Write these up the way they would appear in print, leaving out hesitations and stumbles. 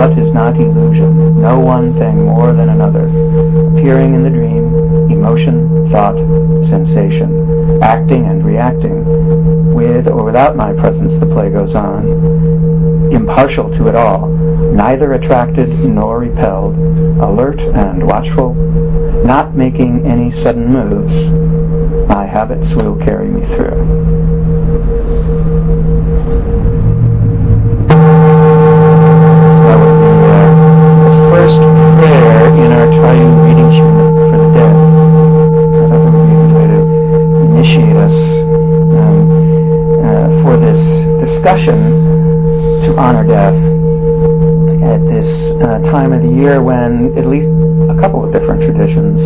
thought is not illusion, no one thing more than another, appearing in the dream, emotion, thought, sensation, acting and reacting, with or without my presence the play goes on, impartial to it all, neither attracted nor repelled, alert and watchful, not making any sudden moves. My habits will carry me through. That was the first prayer in our triune reading sheet for the dead. I thought that would be a good way to initiate us for this discussion to honor death at this time of the year when at least a couple of different traditions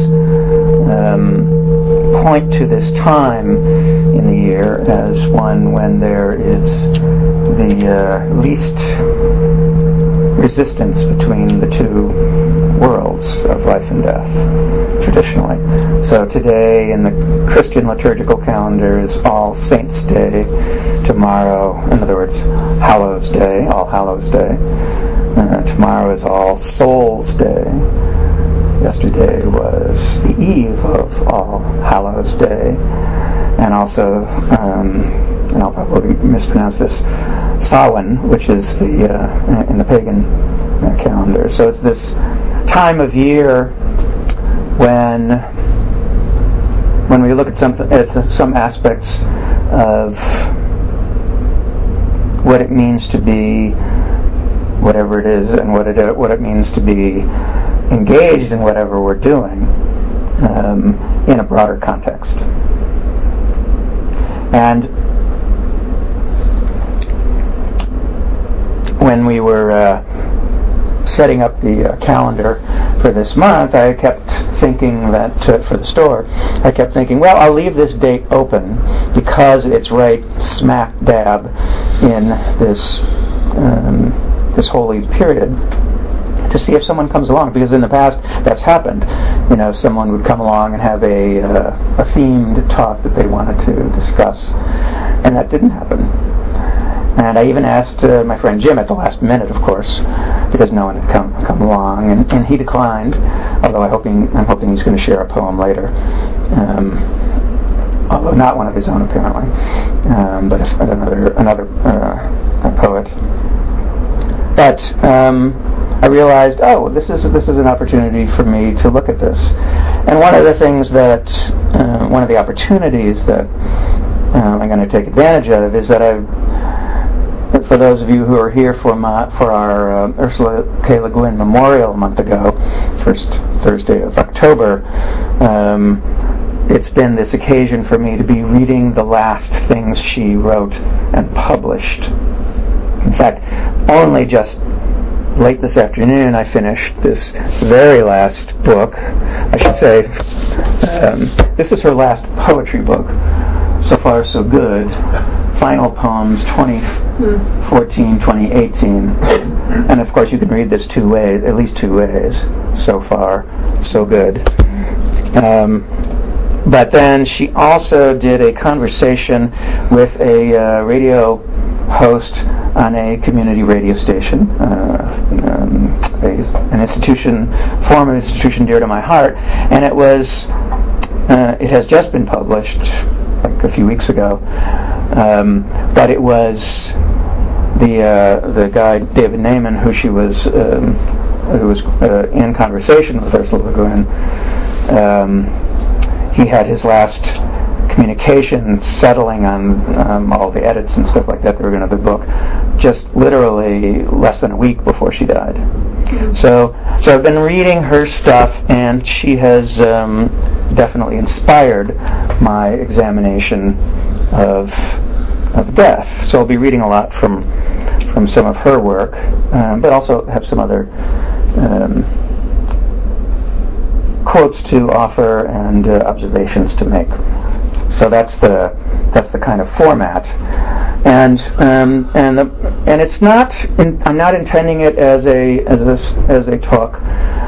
point to this time in the year as one when there is the least resistance between the two worlds of life and death, traditionally. So today in the Christian liturgical calendar is All Saints' Day. Tomorrow, in other words, Hallows Day, All Hallows Day. Tomorrow is All Souls Day. Yesterday was the eve of All Hallows Day. And also, and I'll probably mispronounce this, Samhain, which is the in the pagan calendar. So it's this time of year when we look at some aspects of what it means to be whatever it is, and what it means to be engaged in whatever we're doing in a broader context. And when we were setting up the calendar for this month, I kept thinking that for the store, I kept thinking, well, I'll leave this date open because it's right smack dab in this this holy period, to see if someone comes along, because in the past that's happened. You know, someone would come along and have a themed talk that they wanted to discuss, and that didn't happen. And I even asked my friend Jim at the last minute, of course, because no one had come along, and he declined. Although I'm hoping he's going to share a poem later, although not one of his own apparently, but another poet. But I realized, this is an opportunity for me to look at this. And one of the opportunities that I'm going to take advantage of is that for those of you who are here for our Ursula K. Le Guin Memorial a month ago, first Thursday of October, it's been this occasion for me to be reading the last things she wrote and published. In fact, only just late this afternoon I finished this very last book. I should say, this is her last poetry book. So far, so good. Final Poems 2014-2018. And of course you can read this at least two ways. So far, so good. But then she also did a conversation with a radio host on a community radio station, an institution, former institution dear to my heart, and it has just been published like a few weeks ago, but it was the guy David Naiman, who was in conversation with Ursula Le Guin. He had his last communication settling on all the edits and stuff like that were going to the book, just literally less than a week before she died. So I've been reading her stuff, and she has definitely inspired my examination of death. So I'll be reading a lot from some of her work, but also have some other quotes to offer and observations to make. So that's the kind of format, and it's not. I'm not intending it as a talk.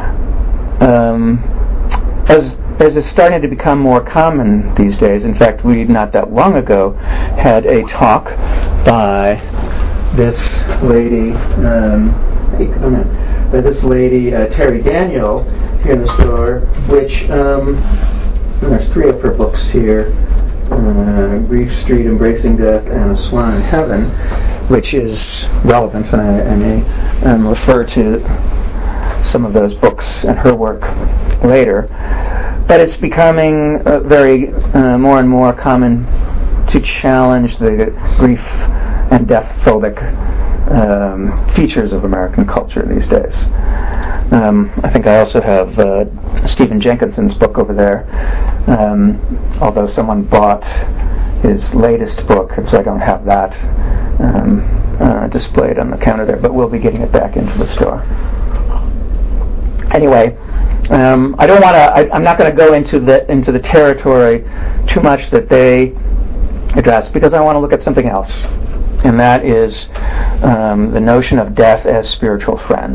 As is starting to become more common these days. In fact, we not that long ago had a talk by this lady hey, come in, by this lady, Terry Daniel, here in the store, which, there's 3 of her books here, Grief Street, Embracing Death, and A Swan in Heaven, which is relevant, and I may refer to some of those books and her work later. But it's becoming very more and more common to challenge the grief and death-phobic features of American culture these days. I think I also have Stephen Jenkinson's book over there, although someone bought his latest book, and so I don't have that displayed on the counter there, but we'll be getting it back into the store. Anyway, I don't want to. I'm not going to go into the territory too much that they address, because I want to look at something else, and that is the notion of death as spiritual friend.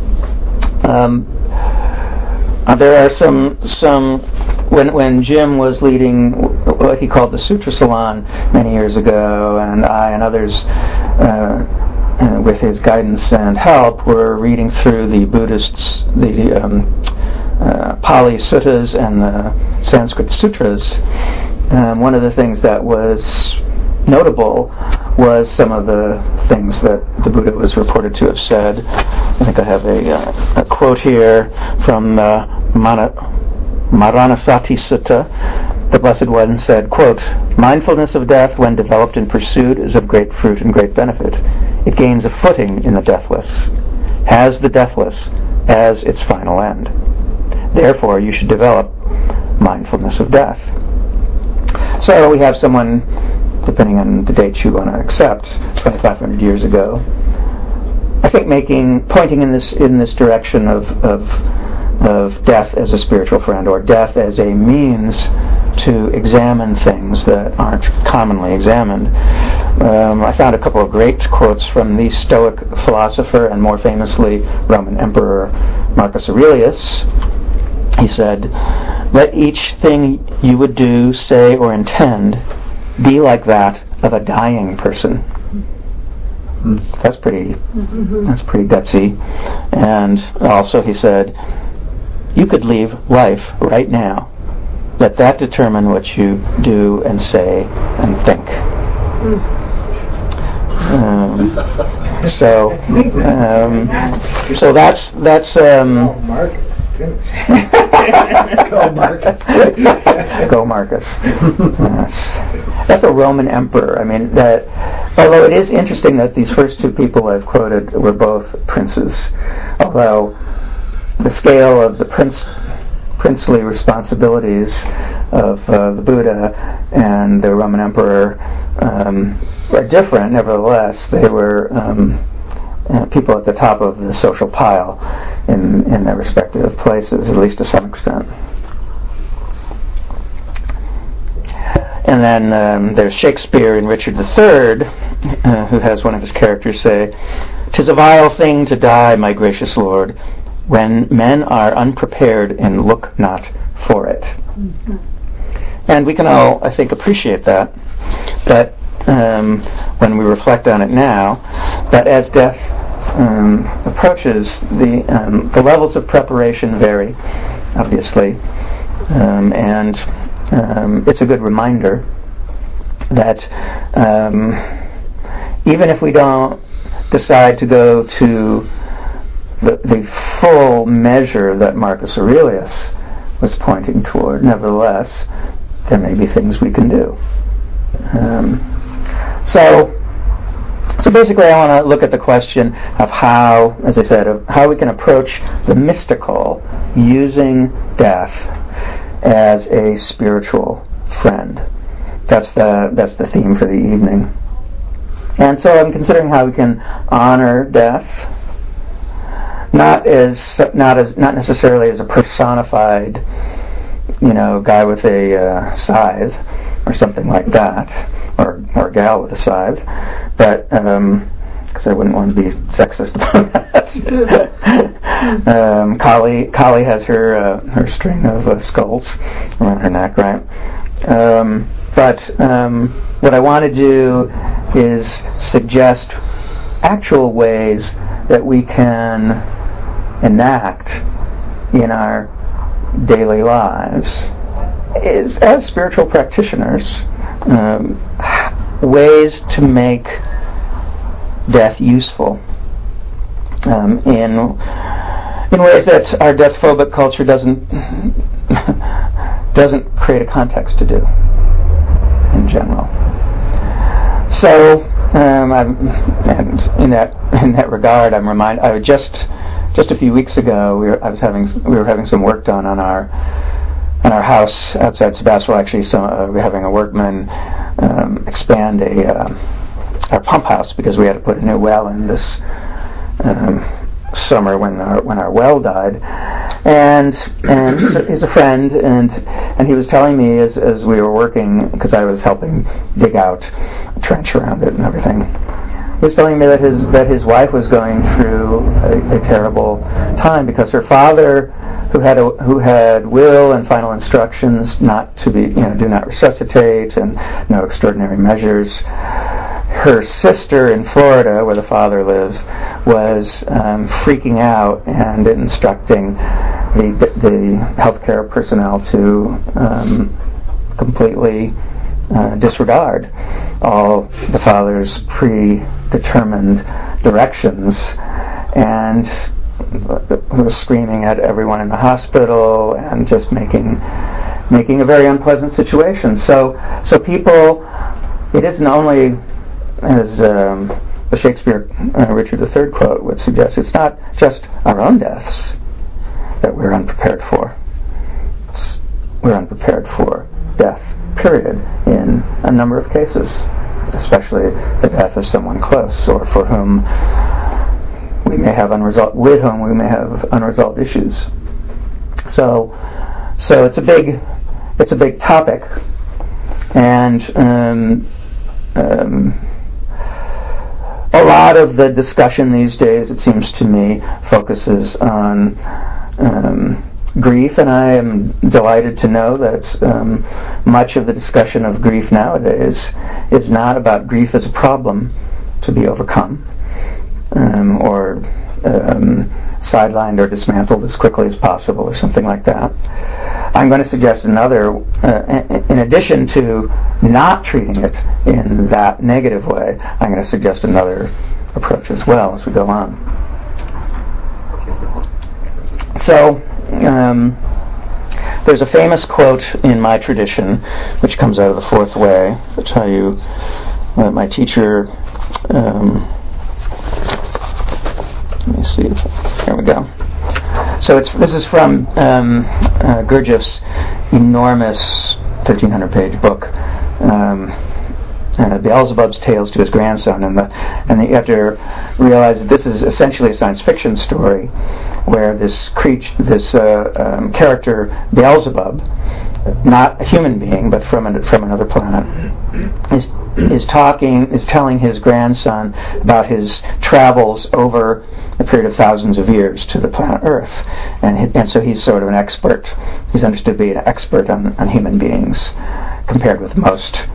There are some when Jim was leading what he called the Sutra Salon many years ago, and I and others with his guidance and help were reading through the Buddhists, the Pali Suttas and the Sanskrit Sutras. One of the things that was notable was some of the things that the Buddha was reported to have said. I think I have a quote here from Maranasati Sutta. The Blessed One said, quote, "Mindfulness of death, when developed in pursuit, is of great fruit and great benefit. It gains a footing in the deathless, has the deathless as its final end. Therefore, you should develop mindfulness of death." So we have someone, depending on the date you want to accept, 2,500 years ago, I think pointing in this direction of death as a spiritual friend, or death as a means to examine things that aren't commonly examined. I found a couple of great quotes from the Stoic philosopher and more famously Roman Emperor Marcus Aurelius. He said, "Let each thing you would do, say, or intend be like that of a dying person." That's pretty gutsy. And also he said, "You could leave life right now. Let that determine what you do and say and think." So that's Go Marcus. Go Marcus. Yes. That's a Roman emperor. I mean, although it is interesting that these first 2 people I've quoted were both princes, although the scale of the princely responsibilities of the Buddha and the Roman emperor are different. Nevertheless, they were people at the top of the social pile in their respective places, at least to some extent. And then there's Shakespeare in Richard III, who has one of his characters say, "'Tis a vile thing to die, my gracious lord, when men are unprepared and look not for it." Mm-hmm. And we can all, I think, appreciate that. But when we reflect on it now, that as death approaches, the levels of preparation vary, obviously, and it's a good reminder that even if we don't decide to go to the full measure that Marcus Aurelius was pointing toward, nevertheless, there may be things we can do. So basically I want to look at the question of how, as I said, of how we can approach the mystical using death as a spiritual friend. That's the theme for the evening. And so I'm considering how we can honor death, not necessarily as a personified, guy with a scythe or something like that, or a gal with a scythe, but because I wouldn't want to be sexist about that. Kali has her string of skulls around her neck, right? But what I want to do is suggest actual ways that we can enact in our daily lives is, as spiritual practitioners, ways to make death useful in ways that our death-phobic culture doesn't create a context to do in general. So, and in that regard, I'm reminded. I just a few weeks ago, we were having some work done on our house outside Sebastopol. Actually, we're having a workman expand our pump house because we had to put a new well in this summer when our well died, and he's a friend, and he was telling me as we were working, because I was helping dig out a trench around it and everything. He was telling me that his wife was going through a terrible time because her father, who had will and final instructions not to be, do not resuscitate and no extraordinary measures. Her sister in Florida, where the father lives, was freaking out and instructing the healthcare personnel to completely disregard all the father's predetermined directions, and was screaming at everyone in the hospital and just making a very unpleasant situation. So people, it isn't only, as the Shakespeare Richard III quote would suggest, it's not just our own deaths that we're unprepared for. We're unprepared for death, period, in a number of cases, especially the death of someone close or with whom we may have unresolved issues. So it's a big topic, and a lot of the discussion these days, it seems to me, focuses on grief, and I am delighted to know that much of the discussion of grief nowadays is not about grief as a problem to be overcome, or sidelined or dismantled as quickly as possible, or something like that. I'm going to suggest another, in addition to not treating it in that negative way, I'm going to suggest another approach as well as we go on. So, there's a famous quote in my tradition, which comes out of the Fourth Way. I'll tell you, my teacher, let me see. Here we go. So this is from Gurdjieff's enormous 1,300-page book, Beelzebub's Tales to His Grandson, and you have to realize that this is essentially a science fiction story where this character Beelzebub, not a human being but from another planet, is telling his grandson about his travels over a period of thousands of years to the planet Earth, and so he's sort of an expert. He's understood to be an expert on human beings, compared with most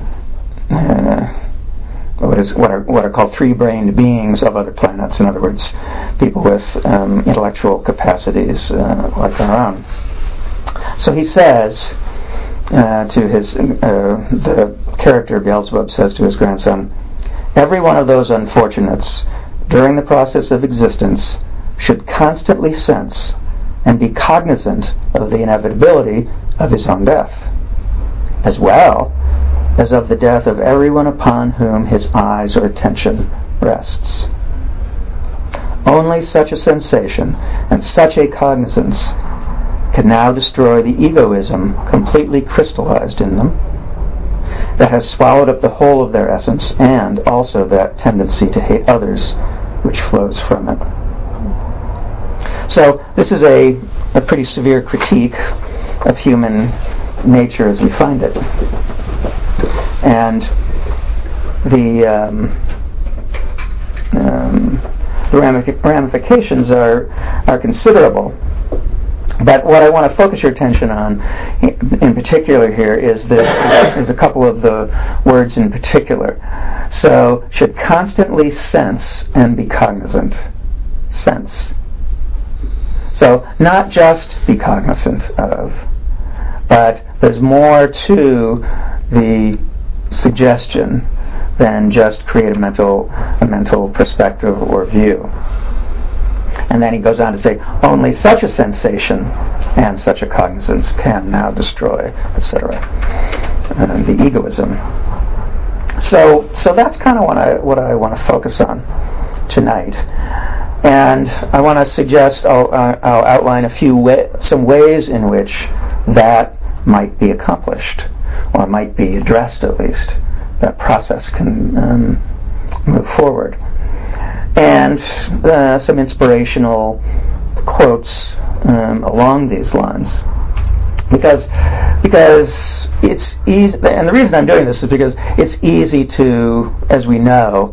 what are called three-brained beings of other planets. In other words, people with intellectual capacities like our own. So he says to the character Beelzebub says to his grandson, "Every one of those unfortunates during the process of existence should constantly sense and be cognizant of the inevitability of his own death, as well as of the death of everyone upon whom his eyes or attention rests. Only such a sensation and such a cognizance can now destroy the egoism completely crystallized in them, that has swallowed up the whole of their essence, and also that tendency to hate others which flows from it." So this is a pretty severe critique of human nature as we find it, and the ramifications are considerable. But what I want to focus your attention on in particular here is a couple of the words in particular. So should constantly sense and be cognizant. Sense. So not just be cognizant of, but there's more to the suggestion than just create a mental perspective or view. And then he goes on to say, only such a sensation and such a cognizance can now destroy, etc. The egoism. So that's kind of what I want to focus on tonight. And I want to suggest I'll outline some ways in which that might be accomplished, or might be addressed at least. That process can move forward. And some inspirational quotes along these lines. Because it's easy, and the reason I'm doing this is because it's easy to, as we know,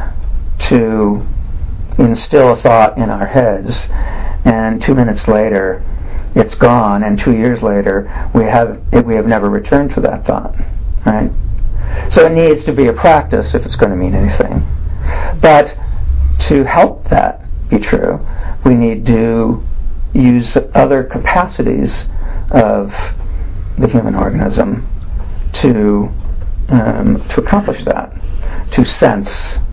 to instill a thought in our heads, and 2 minutes later it's gone, and 2 years later we have never returned to that thought, right? So it needs to be a practice if it's going to mean anything. But to help that be true, we need to use other capacities of the human organism to accomplish that, to sense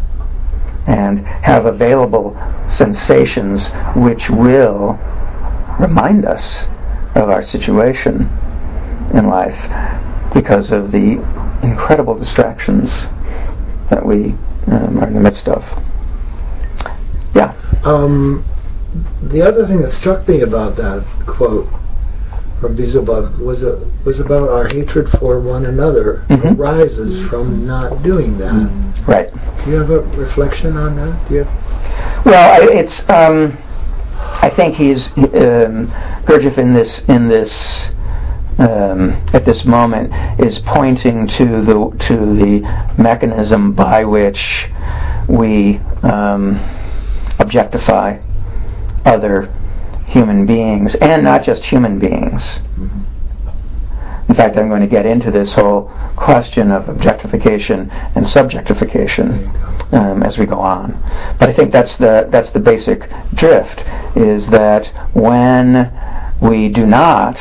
and have available sensations which will remind us of our situation in life because of the incredible distractions that we are in the midst of. Yeah. The other thing that struck me about that quote from Beelzebub was about our hatred for one another arises from not doing that. Right. Do you have a reflection on that? Do you have? Well, it's. I think he's Gurdjieff in this at this moment is pointing to the mechanism by which we objectify other human beings, and not just human beings. In fact, I'm going to get into this whole question of objectification and subjectification as we go on. But I think that's the basic drift, is that when we do not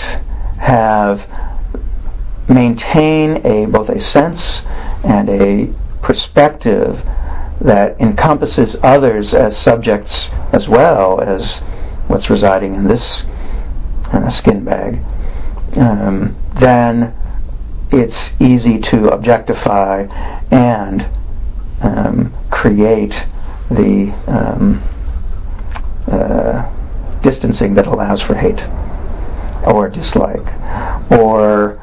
maintain both a sense and a perspective that encompasses others as subjects as well as what's residing in this skin bag, then it's easy to objectify and create the distancing that allows for hate or dislike, or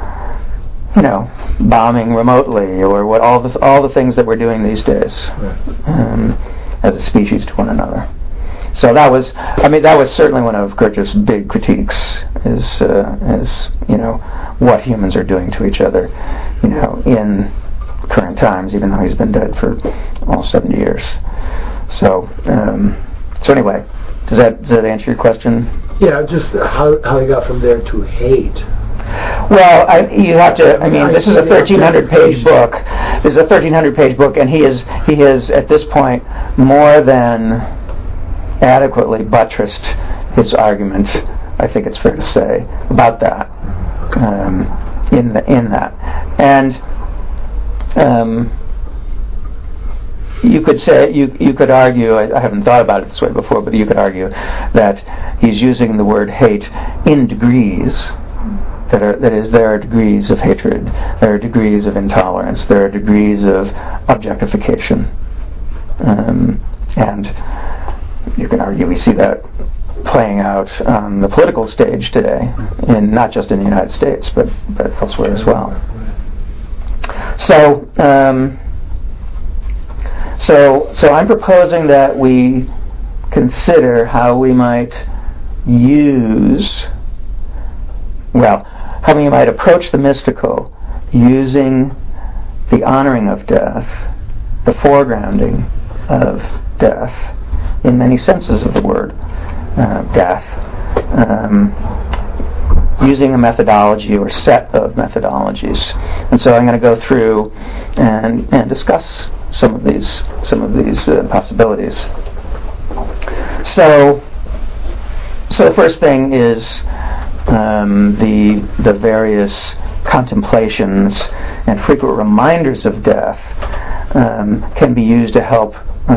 bombing remotely, or all the things that we're doing these days as a species to one another. So that was certainly one of Gurdjieff's big critiques, is what humans are doing to each other, in current times, even though he's been dead for almost 70 years. So anyway, does that answer your question? Yeah, just how he got from there to hate. Well, you have to. This is a 1,300-page book. This is a 1,300-page book, and he has at this point more than adequately buttressed his argument, I think it's fair to say, about that. In that, and you could say you could argue. I haven't thought about it this way before, but you could argue that he's using the word hate in degrees. There are degrees of hatred, there are degrees of intolerance, there are degrees of objectification, and you can argue we see that playing out on the political stage today, and not just in the United States, but elsewhere as well. So I'm proposing that we consider how we might approach the mystical using the honoring of death, the foregrounding of death, in many senses of the word, death, using a methodology or set of methodologies. And so I'm going to go through and discuss some of these possibilities. So the first thing is the various contemplations and frequent reminders of death can be used to help,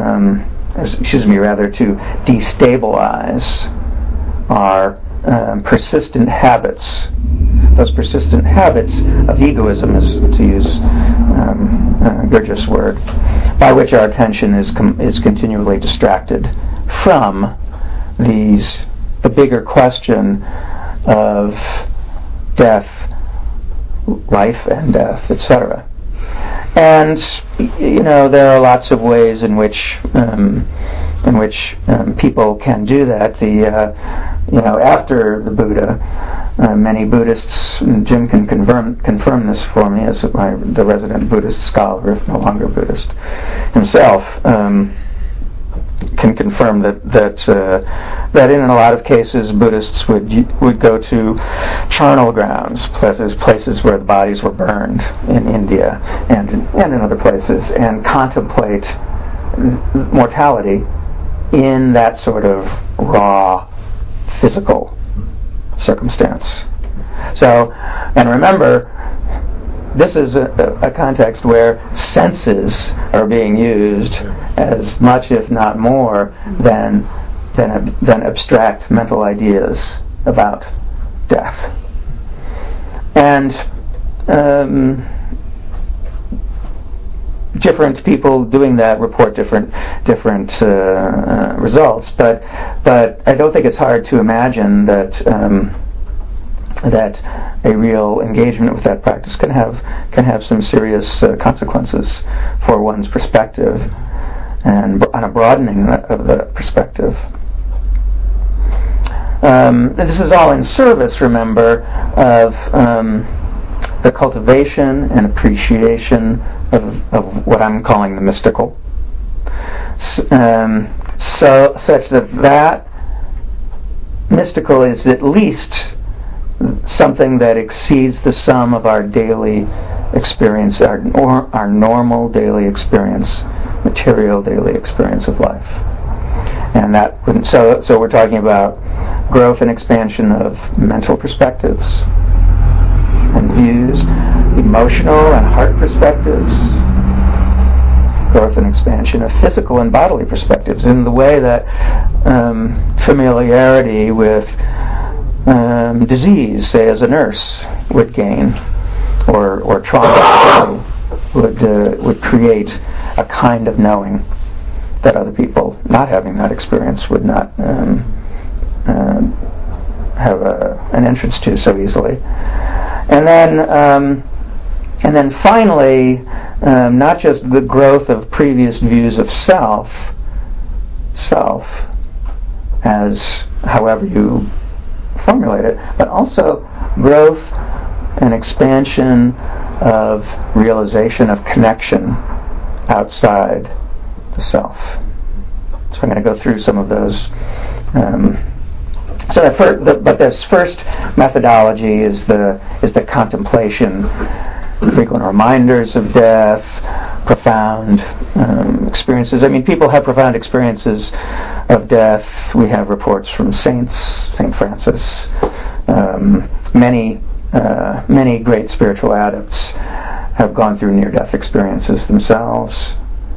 to destabilize our persistent habits. Those persistent habits of egoism, is to use Gurdjieff's word, by which our attention is continually distracted from the bigger question of death, life and death, etc. And there are lots of ways in which people can do that. After the Buddha, many Buddhists, Jim can confirm this for me as the resident Buddhist scholar, if no longer Buddhist himself, can confirm that in a lot of cases Buddhists would go to charnel grounds, places where the bodies were burned in India and in other places, and contemplate mortality in that sort of raw physical circumstance. So, and remember, this is a context where senses are being used as much, if not more, than abstract mental ideas about death. And different people doing that report different results. But I don't think it's hard to imagine that a real engagement with that practice can have some serious consequences for one's perspective and on a broadening of the perspective. This is all in service, remember, of the cultivation and appreciation of what I'm calling the mystical. So such that mystical is at least something that exceeds the sum of our daily experience, our normal daily experience, material daily experience of life. And so we're talking about growth and expansion of mental perspectives and views, emotional and heart perspectives, growth and expansion of physical and bodily perspectives, in the way that familiarity with disease, say as a nurse, would gain, or trauma would create a kind of knowing that other people not having that experience would not have an entrance to so easily. And then finally, not just the growth of previous views of self, as however you formulate it, but also growth and expansion of realization of connection outside the self. So I'm going to go through some of those. But this first methodology is the contemplation, frequent reminders of death, profound experiences. I mean, people have profound experiences of death. We have reports from saints, St. Francis. Many great spiritual adepts have gone through near-death experiences themselves.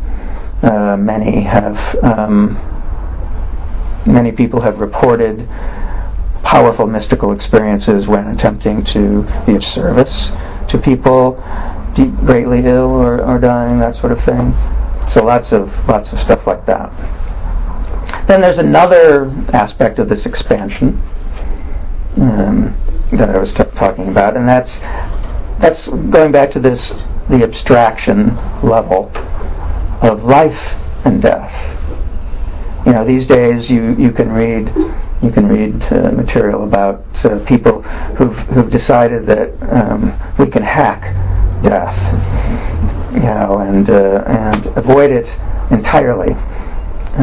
Many people have reported powerful mystical experiences when attempting to be of service to people greatly ill or dying, that sort of thing. So lots of stuff like that. Then there's another aspect of this expansion that I was talking about, and that's going back to the abstraction level of life and death. These days you can read material about people who've decided that we can hack death, and avoid it entirely.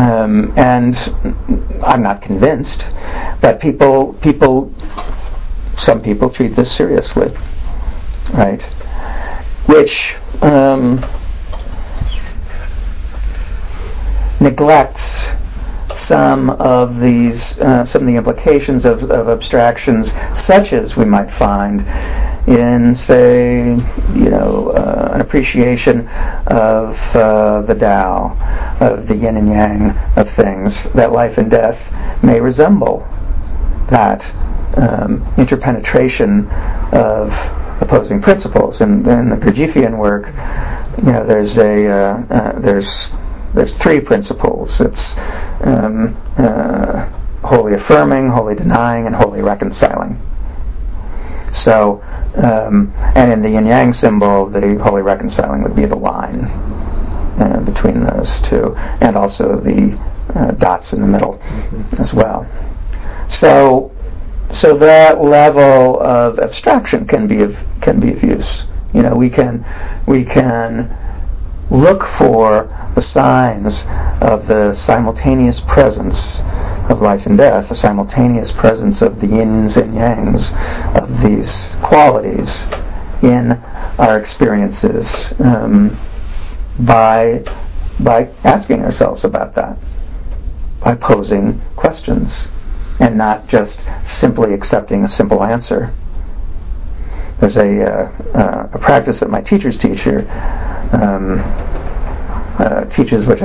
And I'm not convinced, but people some people treat this seriously, right? Which neglects some of the implications of abstractions, such as we might find in, say, an appreciation of the Tao, of the yin and yang of things, that life and death may resemble that interpenetration of opposing principles. And in the Gurdjieffian work, there's three principles. It's wholly affirming, wholly denying, and wholly reconciling. So, and in the yin-yang symbol, the wholly reconciling would be the line between those two, and also the dots in the middle as well. So that level of abstraction can be of use. We can look for the signs of the simultaneous presence of life and death, the simultaneous presence of the yins and yangs of these qualities in our experiences, by asking ourselves about that, by posing questions, and not just simply accepting a simple answer. There's a practice that my teachers teach here, teaches, which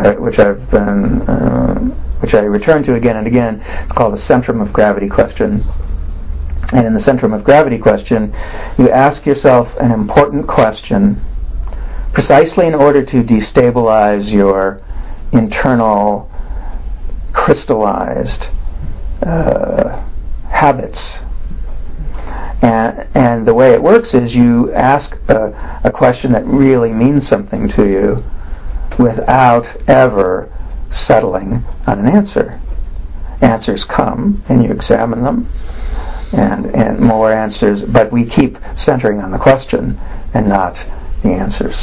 I return to again and again. It's called a centrum of gravity question. And in the centrum of gravity question, you ask yourself an important question precisely in order to destabilize your internal crystallized habits. And the way it works is you ask a question that really means something to you without ever settling on an answer. Answers come, and you examine them, and more answers, but we keep centering on the question and not the answers.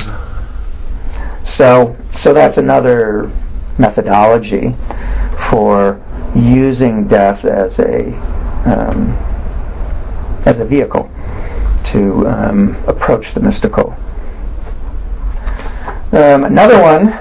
So that's another methodology for using death as a vehicle to approach the mystical. Another one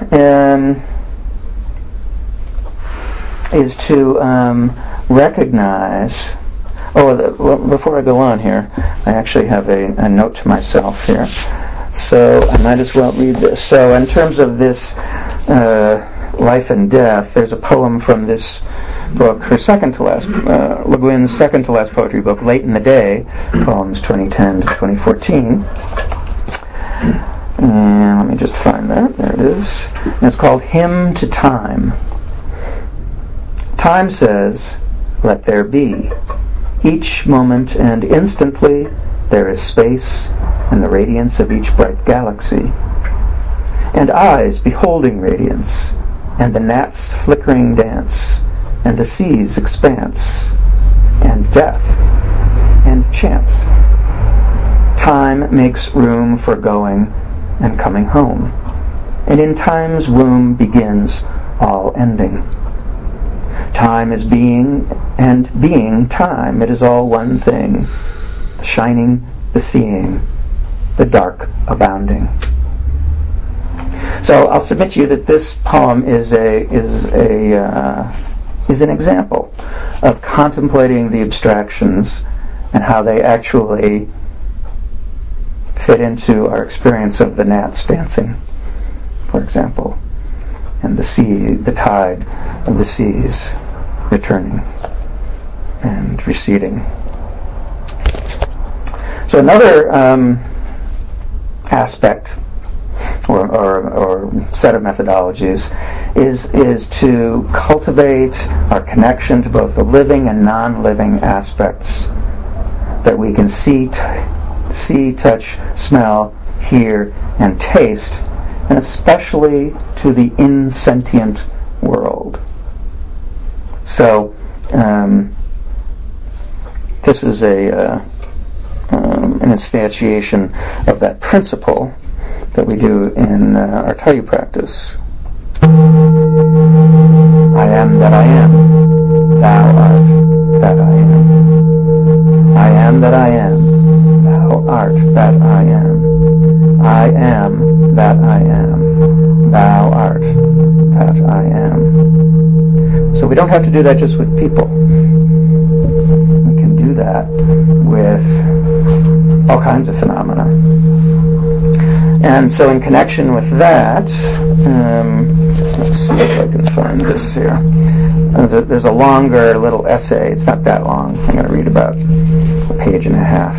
is to recognize. Before I go on here, I actually have a note to myself here, so I might as well read this. So, in terms of this life and death, there's a poem from this book, her second to last, Le Guin's second to last poetry book, Late in the Day, poems 2010 to 2014. And let me just find that. There it is. And it's called Hymn to Time. Time says, "Let there be. Each moment and instantly there is space and the radiance of each bright galaxy. And eyes beholding radiance, and the gnats' flickering dance, and the sea's expanse, and death, and chance. Time makes room for going and coming home, and in time's womb begins all ending. Time is being, and being time, it is all one thing, the shining, the seeing, the dark abounding." So I'll submit to you that this poem is an example of contemplating the abstractions and how they actually fit into our experience of the gnats dancing, for example, and the sea, the tide of the seas returning and receding. So another aspect or set of methodologies is to cultivate our connection to both the living and non-living aspects that we can see, touch, smell, hear, and taste, and especially to the insentient world. So this is an instantiation of that principle that we do in our Taiyu practice. I am that I am. Thou art that I am. I am that I we don't have to do that just with people. We can do that with all kinds of phenomena. And so in connection with that, let's see if I can find this here. There's a longer little essay. It's not that long. I'm going to read about a page and a half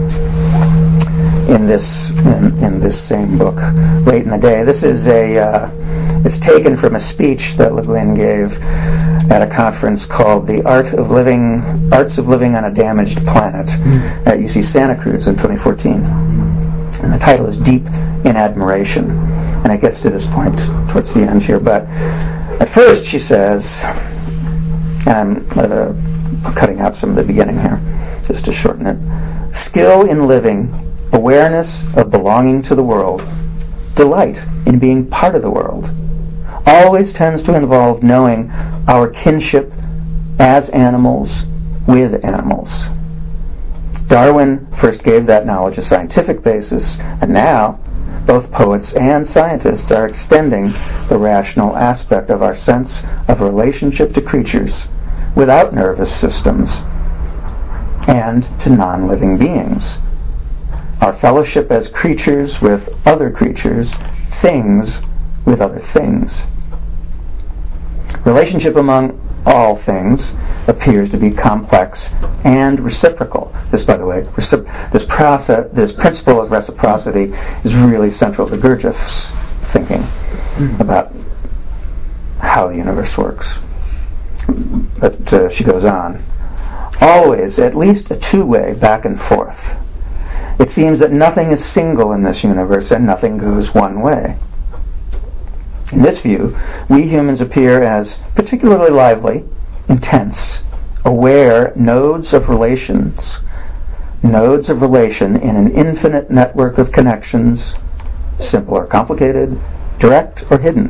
in this same book, late in the day. This is it's taken from a speech that Le Guin gave at a conference called the Arts of Living on a Damaged Planet at UC Santa Cruz in 2014. And the title is Deep in Admiration. And it gets to this point towards the end here. But at first she says, and I'm cutting out some of the beginning here just to shorten it, skill in living, awareness of belonging to the world, delight in being part of the world, always tends to involve knowing our kinship as animals with animals. Darwin first gave that knowledge a scientific basis, and now both poets and scientists are extending the rational aspect of our sense of relationship to creatures without nervous systems and to non-living beings. Our fellowship as creatures with other creatures, things with other things. Relationship among all things appears to be complex and reciprocal. This, by the way, this principle of reciprocity is really central to Gurdjieff's thinking about how the universe works. But she goes on. Always at least a two-way back and forth. It seems that nothing is single in this universe and nothing goes one way. In this view, we humans appear as particularly lively, intense, aware nodes of relation in an infinite network of connections, simple or complicated, direct or hidden,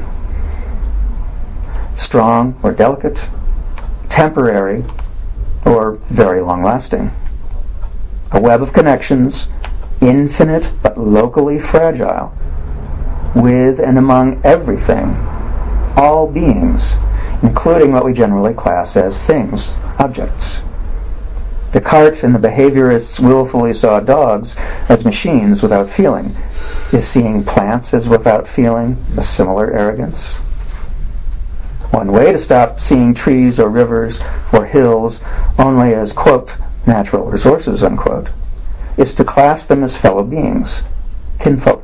strong or delicate, temporary or very long-lasting. A web of connections, infinite but locally fragile, with and among everything, all beings, including what we generally class as things, objects. Descartes and the behaviorists willfully saw dogs as machines without feeling. Is seeing plants as without feeling a similar arrogance? One way to stop seeing trees or rivers or hills only as, quote, natural resources, unquote, is to class them as fellow beings, kinfolk.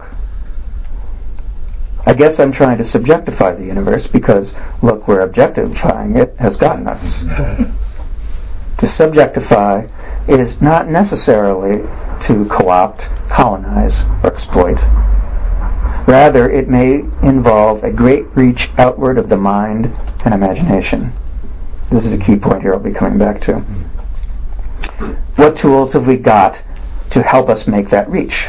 I guess I'm trying to subjectify the universe because, look where objectifying it has gotten us. To subjectify is not necessarily to co-opt, colonize, or exploit. Rather, it may involve a great reach outward of the mind and imagination. This is a key point here I'll be coming back to. What tools have we got to help us make that reach?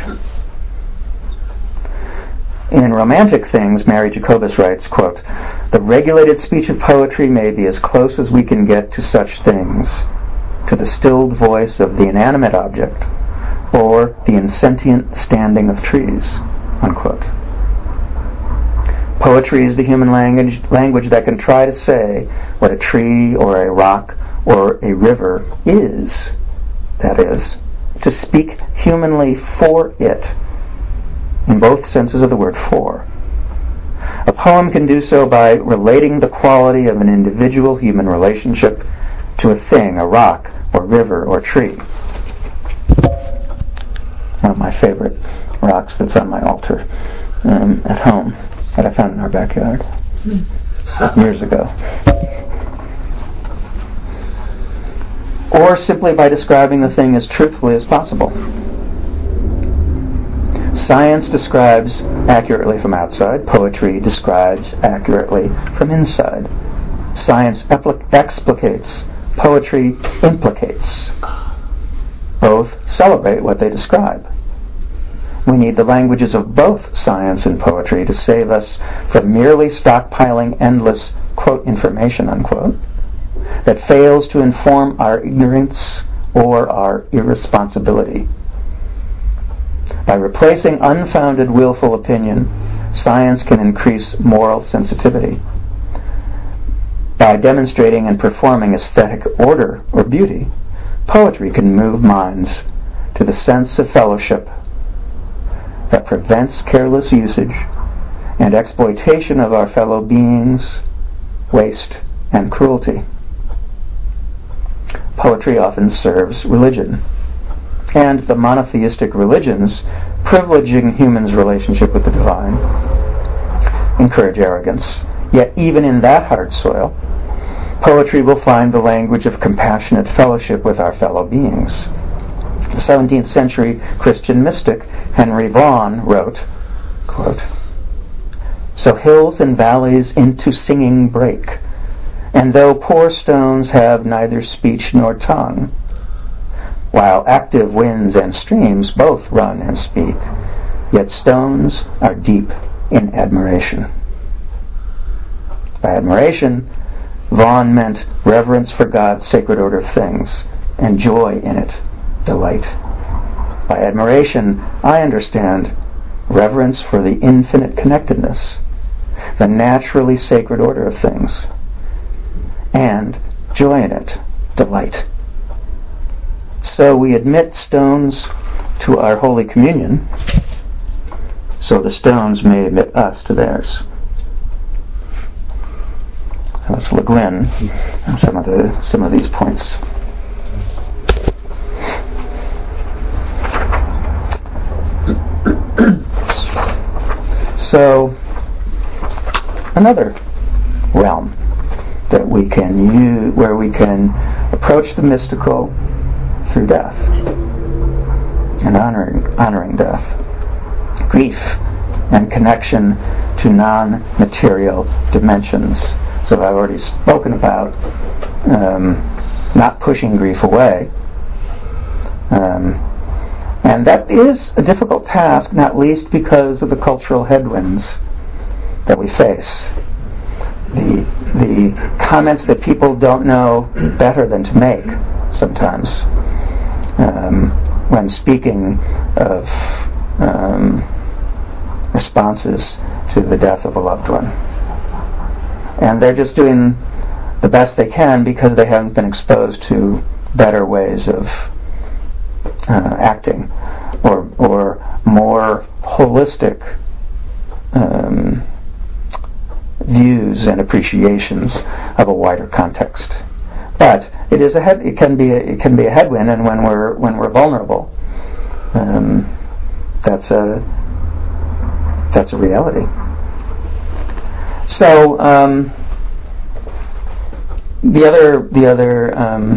In Romantic Things, Mary Jacobus writes, quote, "The regulated speech of poetry may be as close as we can get to such things, to the stilled voice of the inanimate object, or the insentient standing of trees," unquote. Poetry is the human language that can try to say what a tree or a rock or a river is. That is, to speak humanly for it, in both senses of the word for. A poem can do so by relating the quality of an individual human relationship to a thing, a rock, or river, or tree. One of my favorite rocks that's on my altar at home that I found in our backyard years ago. Or simply by describing the thing as truthfully as possible. Science describes accurately from outside. Poetry describes accurately from inside. Science explicates. Poetry implicates. Both celebrate what they describe. We need the languages of both science and poetry to save us from merely stockpiling endless, quote, information, unquote, that fails to inform our ignorance or our irresponsibility. By replacing unfounded willful opinion, science can increase moral sensitivity. by demonstrating and performing aesthetic order or beauty, poetry can move minds to the sense of fellowship that prevents careless usage and exploitation of our fellow beings, waste, and cruelty. Poetry often serves religion, and the monotheistic religions, privileging humans' relationship with the divine, encourage arrogance. Yet even in that hard soil, poetry will find the language of compassionate fellowship with our fellow beings. The 17th century Christian mystic Henry Vaughan wrote, quote, "So hills and valleys into singing break, and though poor stones have neither speech nor tongue, while active winds and streams both run and speak, yet stones are deep in admiration." By admiration, Vaughan meant reverence for God's sacred order of things, and joy in it, delight. By admiration, I understand reverence for the infinite connectedness, the naturally sacred order of things, and joy in it, delight. So we admit stones to our Holy Communion, so the stones may admit us to theirs. That's Le Guin and some of these points. So another realm that we can use, where we can approach the mystical through death and honoring death, grief and connection to non-material dimensions. So I've already spoken about not pushing grief away, and that is a difficult task, not least because of the cultural headwinds that we face. The comments that people don't know better than to make sometimes when speaking of responses to the death of a loved one. And they're just doing the best they can because they haven't been exposed to better ways of acting or more holistic views and appreciations of a wider context. But it can be a headwind, and when we're vulnerable, that's a reality. So the other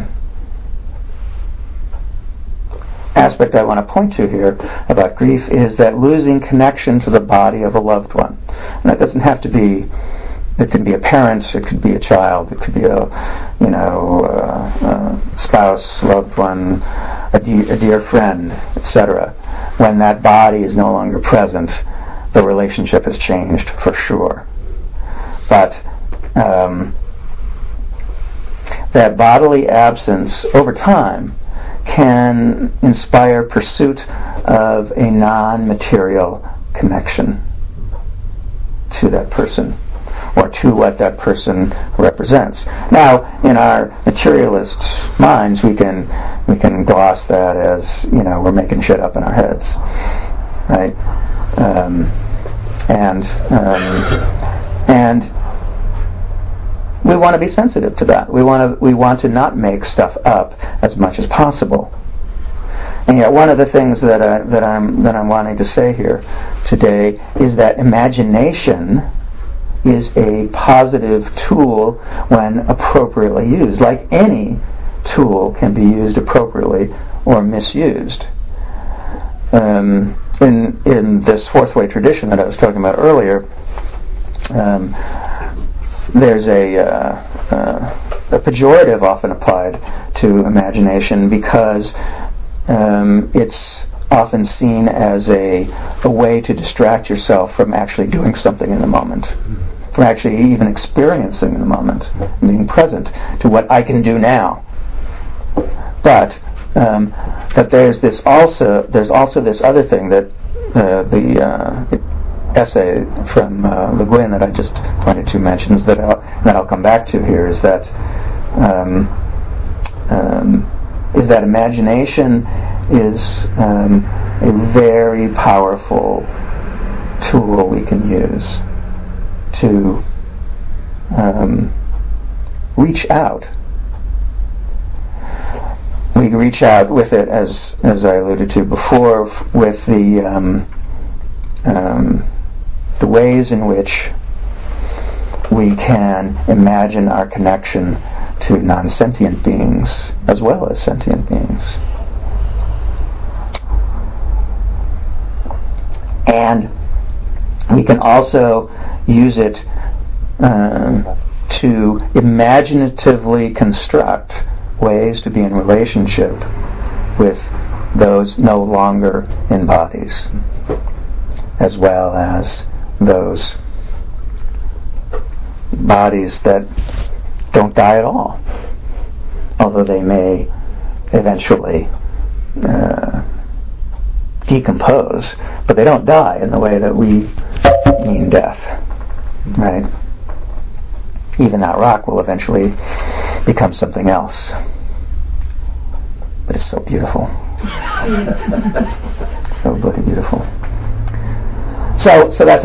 aspect I want to point to here about grief is that losing connection to the body of a loved one. And that doesn't have to be. It can be a parent. It could be a child. It could be a spouse, loved one, a dear friend, etc. When that body is no longer present, the relationship has changed for sure. But that bodily absence over time can inspire pursuit of a non-material connection to that person or to what that person represents. Now, in our materialist minds, we can gloss that as, we're making shit up in our heads, right? And we want to be sensitive to that. We want to not make stuff up as much as possible. And yet, one of the things that I'm wanting to say here today is that imagination is a positive tool when appropriately used. Like any tool can be used appropriately or misused. In this fourth way tradition that I was talking about earlier, there's a pejorative often applied to imagination because it's often seen as a way to distract yourself from actually doing something in the moment, from actually even experiencing the moment, being present to what I can do now. But there's also this other thing that essay from Le Guin that I just pointed to mentions that I'll come back to here is that imagination is a very powerful tool we can use to reach out. We reach out with it, as I alluded to before, with the ways in which we can imagine our connection to non-sentient beings as well as sentient beings. And we can also use it to imaginatively construct ways to be in relationship with those no longer in bodies, as well as those bodies that don't die at all, although they may eventually decompose, but they don't die in the way that we mean death, right? Even that rock will eventually become something else. But it's so beautiful. So bloody beautiful. So that's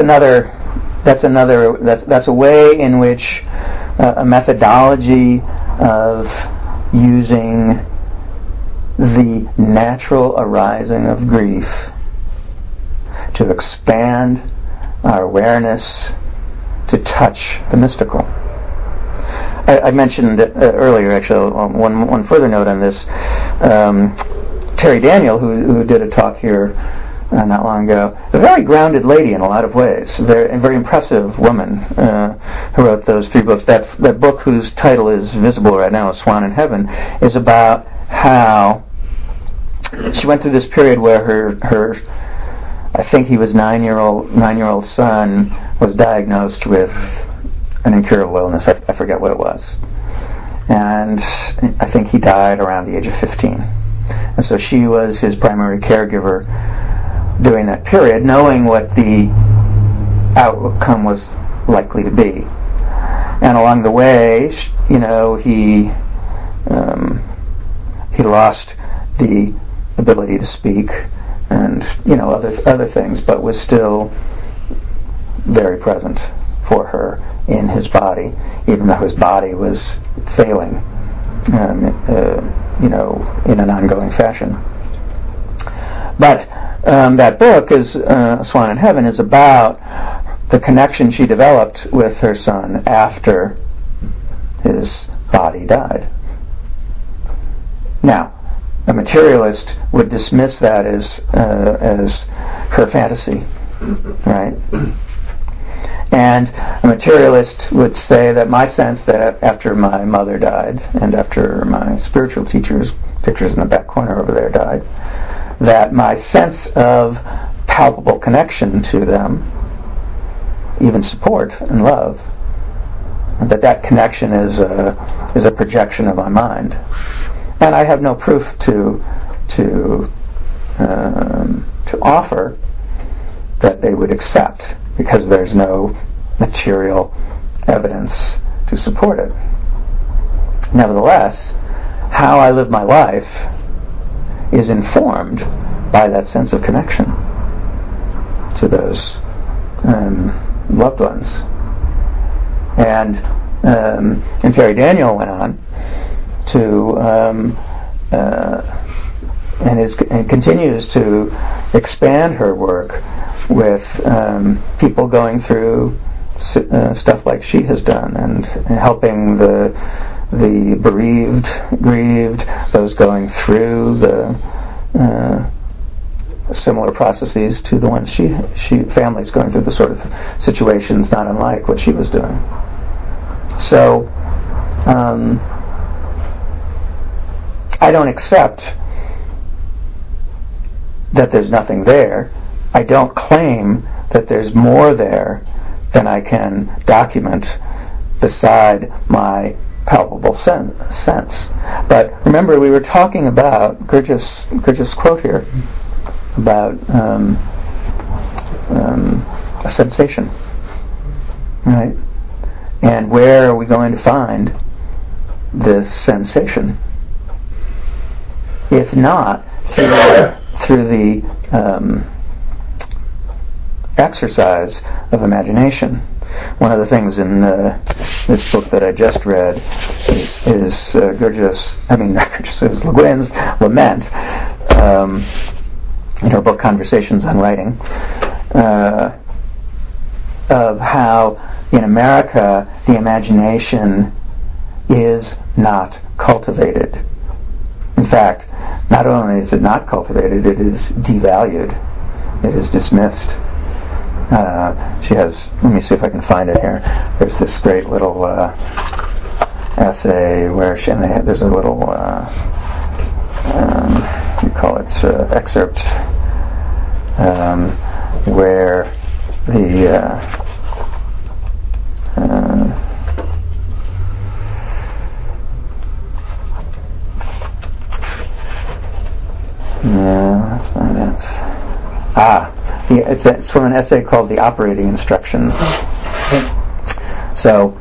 a way in which a methodology of using the natural arising of grief to expand our awareness to touch the mystical. I mentioned earlier, actually, one further note on this. Terry Daniel, who did a talk here not long ago, a very grounded lady in a lot of ways, a very impressive woman who wrote those 3 books. That book, whose title is visible right now, Swan in Heaven, is about how she went through this period where her I think he was 9-year-old son was diagnosed with an incurable illness. I forget what it was. And I think he died around the age of 15. And so she was his primary caregiver during that period, knowing what the outcome was likely to be. And along the way, he lost the ability to speak and other things, but was still very present for her in his body, even though his body was failing, in an ongoing fashion. But that book is Swan in Heaven is about the connection she developed with her son after his body died. Now, a materialist would dismiss that as her fantasy, right? And a materialist would say that my sense that after my mother died and after my spiritual teacher's pictures in the back corner over there died, that my sense of palpable connection to them, even support and love, that connection is a projection of my mind. And I have no proof to offer that they would accept, because there's no material evidence to support it. Nevertheless, how I live my life is informed by that sense of connection to those loved ones. And Terry Daniel went on to and continues to expand her work with people going through stuff like she has done, and helping the bereaved, grieved, those going through the similar processes to the ones she families going through the sort of situations not unlike what she was doing. So I don't accept that there's nothing there. I don't claim that there's more there than I can document beside my palpable sense. But remember, we were talking about Gurdjieff's quote here about a sensation, right? And where are we going to find this sensation? If not through the exercise of imagination. One of the things in this book that I just read is Le Guin's lament in her book Conversations on Writing, of how in America the imagination is not cultivated. In fact, not only is it not cultivated, it is devalued. It is dismissed. She has, let me see if I can find it here. There's this great little essay where there's a little, you call it, excerpt, where the no, that's not it. It's from an essay called "The Operating Instructions." So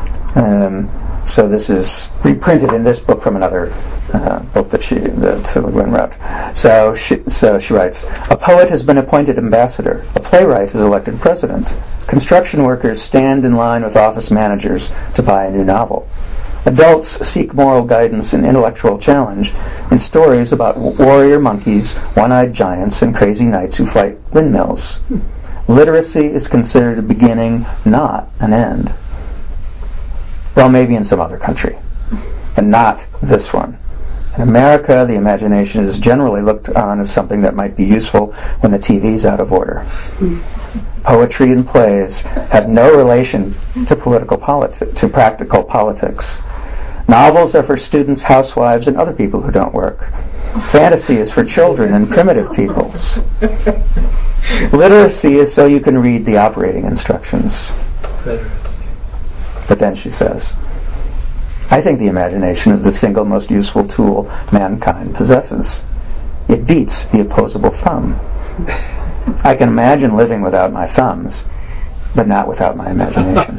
this is reprinted in this book from another book that Le Guin wrote. So she writes: a poet has been appointed ambassador. A playwright is elected president. Construction workers stand in line with office managers to buy a new novel. Adults seek moral guidance and intellectual challenge in stories about warrior monkeys, one-eyed giants, and crazy knights who fight windmills. Literacy is considered a beginning, not an end. Well, maybe in some other country, and not this one. In America, the imagination is generally looked on as something that might be useful when the TV's out of order. Poetry and plays have no relation to to practical politics. Novels are for students, housewives, and other people who don't work. Fantasy is for children and primitive peoples. Literacy is so you can read the operating instructions. But then she says, I think the imagination is the single most useful tool mankind possesses. It beats the opposable thumb. I can imagine living without my thumbs, but not without my imagination.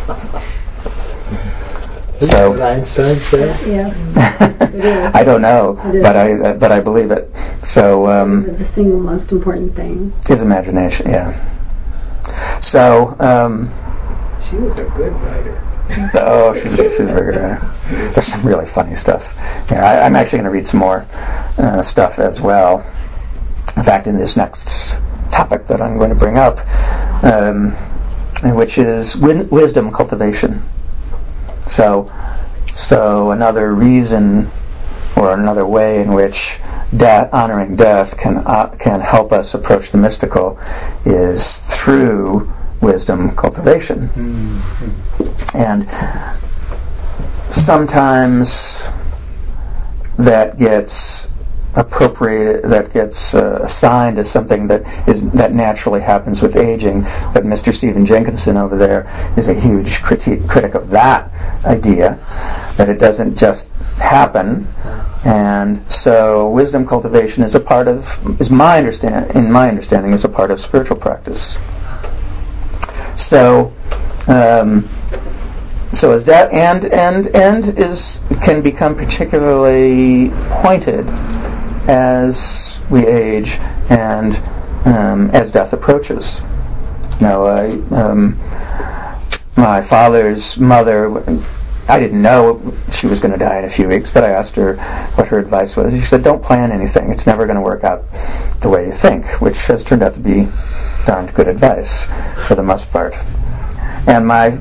So what Einstein said? Yeah. I don't know, but I believe it. So the single most important thing is imagination. Yeah. So she was a good writer. Oh, she's a very good writer. There's some really funny stuff. Yeah, I'm actually going to read some more stuff as well. In fact, in this next topic that I'm going to bring up, which is wisdom cultivation. So another reason, or another way in which honoring death can help us approach the mystical is through wisdom cultivation. And sometimes that gets assigned as something that naturally happens with aging, but Mr. Stephen Jenkinson over there is a huge critic of that idea, that it doesn't just happen. And so wisdom cultivation is in my understanding, is a part of spiritual practice. So as that can become particularly pointed as we age and as death approaches. My father's mother, I didn't know she was going to die in a few weeks, but I asked her what her advice was. She said, don't plan anything. It's never going to work out the way you think, which has turned out to be darned good advice for the most part. And my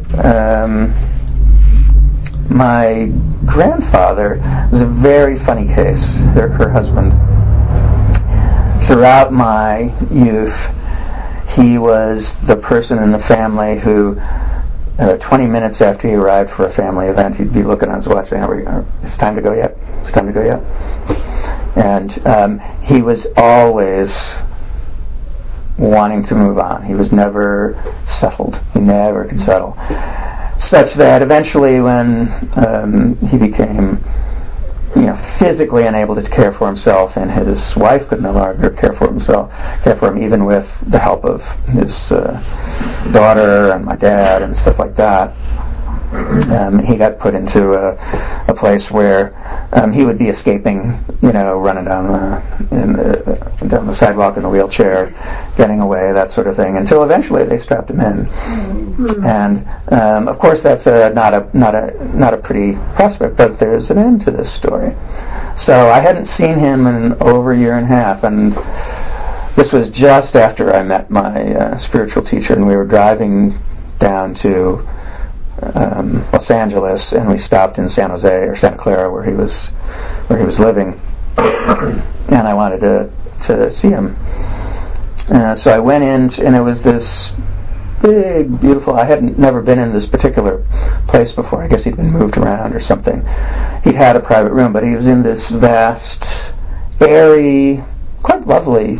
grandfather was a very funny case, her husband. Throughout my youth, he was the person in the family who 20 minutes after he arrived for a family event, he'd be looking on his watch saying, it's time to go yet? It's time to go yet? And he was always wanting to move on. He was never settled. He never could settle. Such that eventually when he became physically unable to care for himself, and his wife could no longer care for him, even with the help of his daughter and my dad and stuff like that. He got put into a place where he would be escaping, running down the sidewalk in a wheelchair, getting away, that sort of thing, until eventually they strapped him in. And of course, that's not a pretty prospect, but there's an end to this story. So I hadn't seen him in over a year and a half, and this was just after I met my spiritual teacher, and we were driving down to Los Angeles, and we stopped in San Jose or Santa Clara where he was living, and I wanted to see him. So I went in, and it was this big, beautiful. I had never been in this particular place before. I guess he'd been moved around or something. He had a private room, but he was in this vast, airy, quite lovely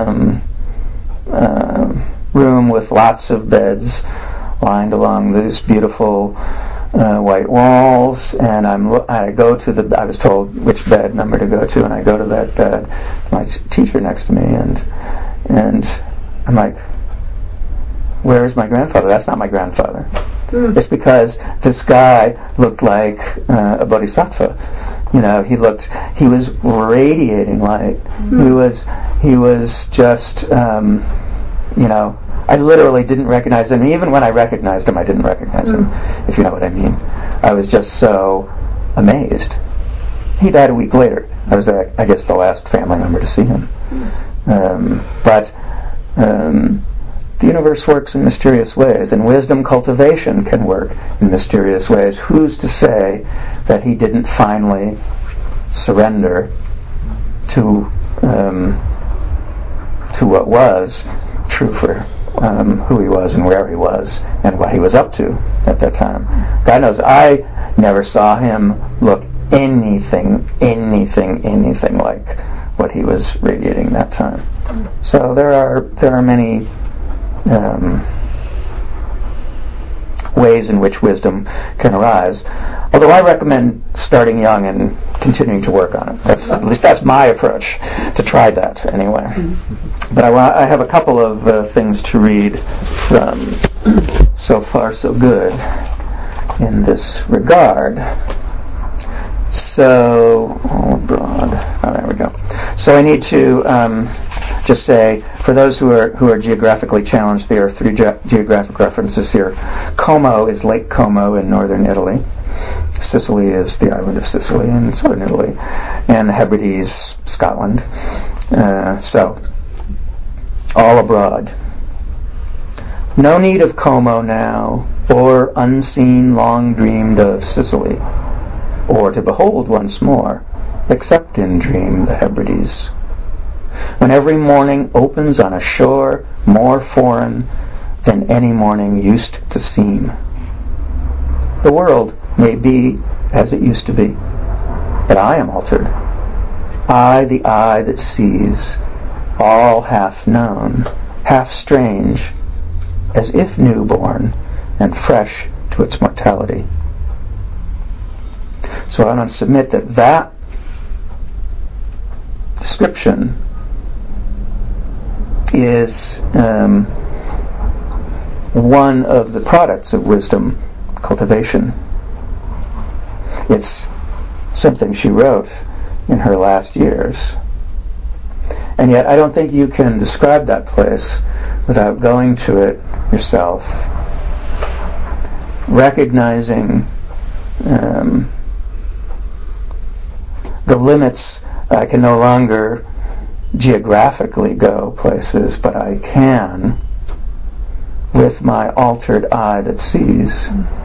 room with lots of beds lined along these beautiful white walls, and I was told which bed number to go to, and I go to that bed, my teacher next to me, and I'm like, where's my grandfather? That's not my grandfather. It's because this guy looked like a bodhisattva. He was radiating light. He was just, I literally didn't recognize him. Even when I recognized him, I didn't recognize him, if you know what I mean. I was just so amazed. He died a week later. I was, I guess, the last family member to see him. But the universe works in mysterious ways, and wisdom cultivation can work in mysterious ways. Who's to say that he didn't finally surrender to what was true for who he was and where he was and what he was up to at that time? God knows I never saw him look anything like what he was radiating that time. So there are many ways in which wisdom can arise. Although I recommend starting young and continuing to work on it. At least that's my approach, to try that anyway. But I have a couple of things to read from So Far So Good in this regard. So, there we go. So I need to just say, for those who are geographically challenged, there are three geographic references here. Como is Lake Como in northern Italy. Sicily is the island of Sicily in southern Italy. And the Hebrides, Scotland. So, all abroad. No need of Como now, or unseen, long dreamed of Sicily, or to behold once more, except in dream, the Hebrides. When every morning opens on a shore more foreign than any morning used to seem. The world may be as it used to be, but I am altered. I, the eye that sees, all half known, half strange, as if newborn and fresh to its mortality. So I want to submit that description is one of the products of wisdom cultivation. It's something she wrote in her last years. And yet I don't think you can describe that place without going to it yourself, recognizing the limits. I can no longer geographically go places, but I can, with my altered eye that sees,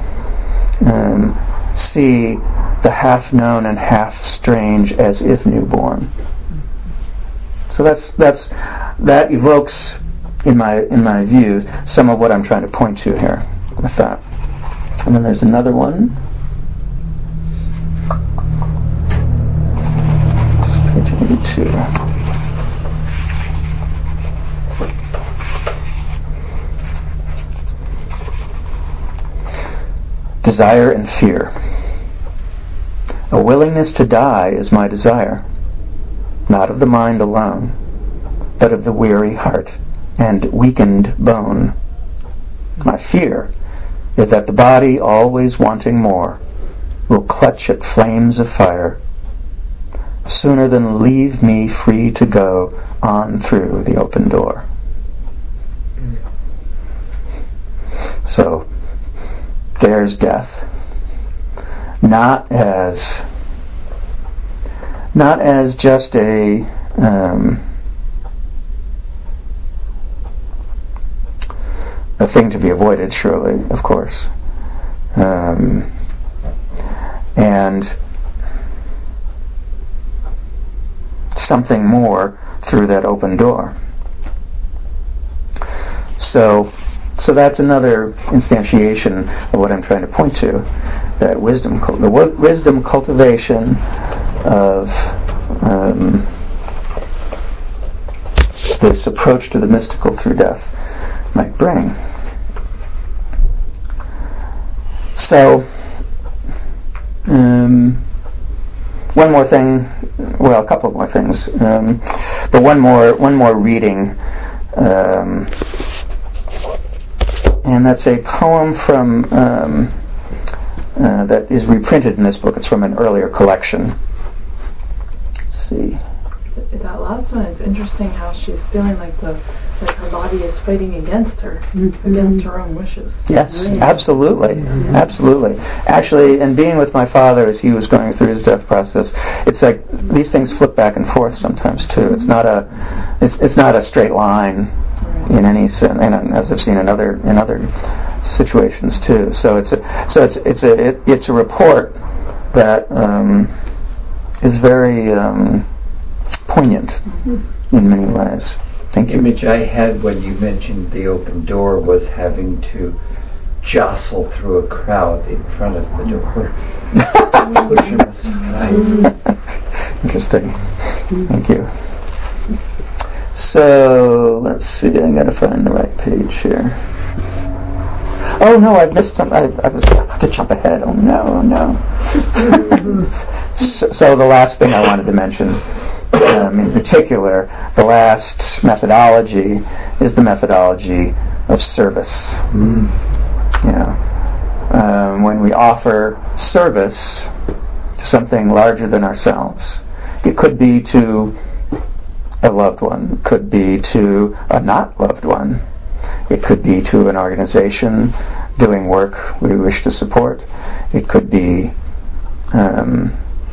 see the half-known and half-strange as if newborn. So that evokes, in my view, some of what I'm trying to point to here with that. And then there's another one. Page 82. Desire and fear. A willingness to die is my desire, not of the mind alone, but of the weary heart and weakened bone. My fear is that the body, always wanting more, will clutch at flames of fire sooner than leave me free to go on through the open door. So there's death, not as just a thing to be avoided, surely, of course, and something more through that open door. So that's another instantiation of what I'm trying to point to, that wisdom cultivation of this approach to the mystical through death might bring. So, one more thing, well, a couple more things, but one more reading, and that's a poem from that is reprinted in this book. It's from an earlier collection. Let's see. That last one, it's interesting how she's feeling like her body is fighting against her, against her own wishes. Yes, absolutely, absolutely. Actually, in being with my father as he was going through his death process, it's like these things flip back and forth sometimes too. It's not a straight line in any sense, and as I've seen in other situations too. So it's a report that is very poignant in many ways. Thank you. The image I had when you mentioned the open door was having to jostle through a crowd in front of the door. Push them aside. Interesting. Thank you. So let's see. I gotta find the right page here. Oh no, I've missed something. I was about to jump ahead. Oh no. So the last thing I wanted to mention, in particular, the last methodology is the methodology of service. When we offer service to something larger than ourselves, it could be to a loved one, could be to a not loved one, it could be to an organization doing work we wish to support, it could be a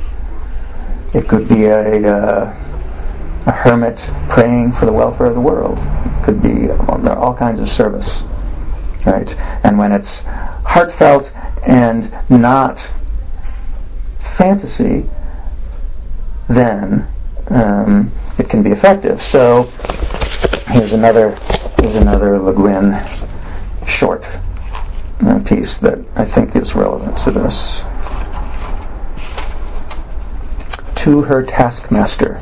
hermit praying for the welfare of the world. It could be all kinds of service, right? And when it's heartfelt and not fantasy, then it can be effective. So here's another Le Guin short piece that I think is relevant to this. To her taskmaster.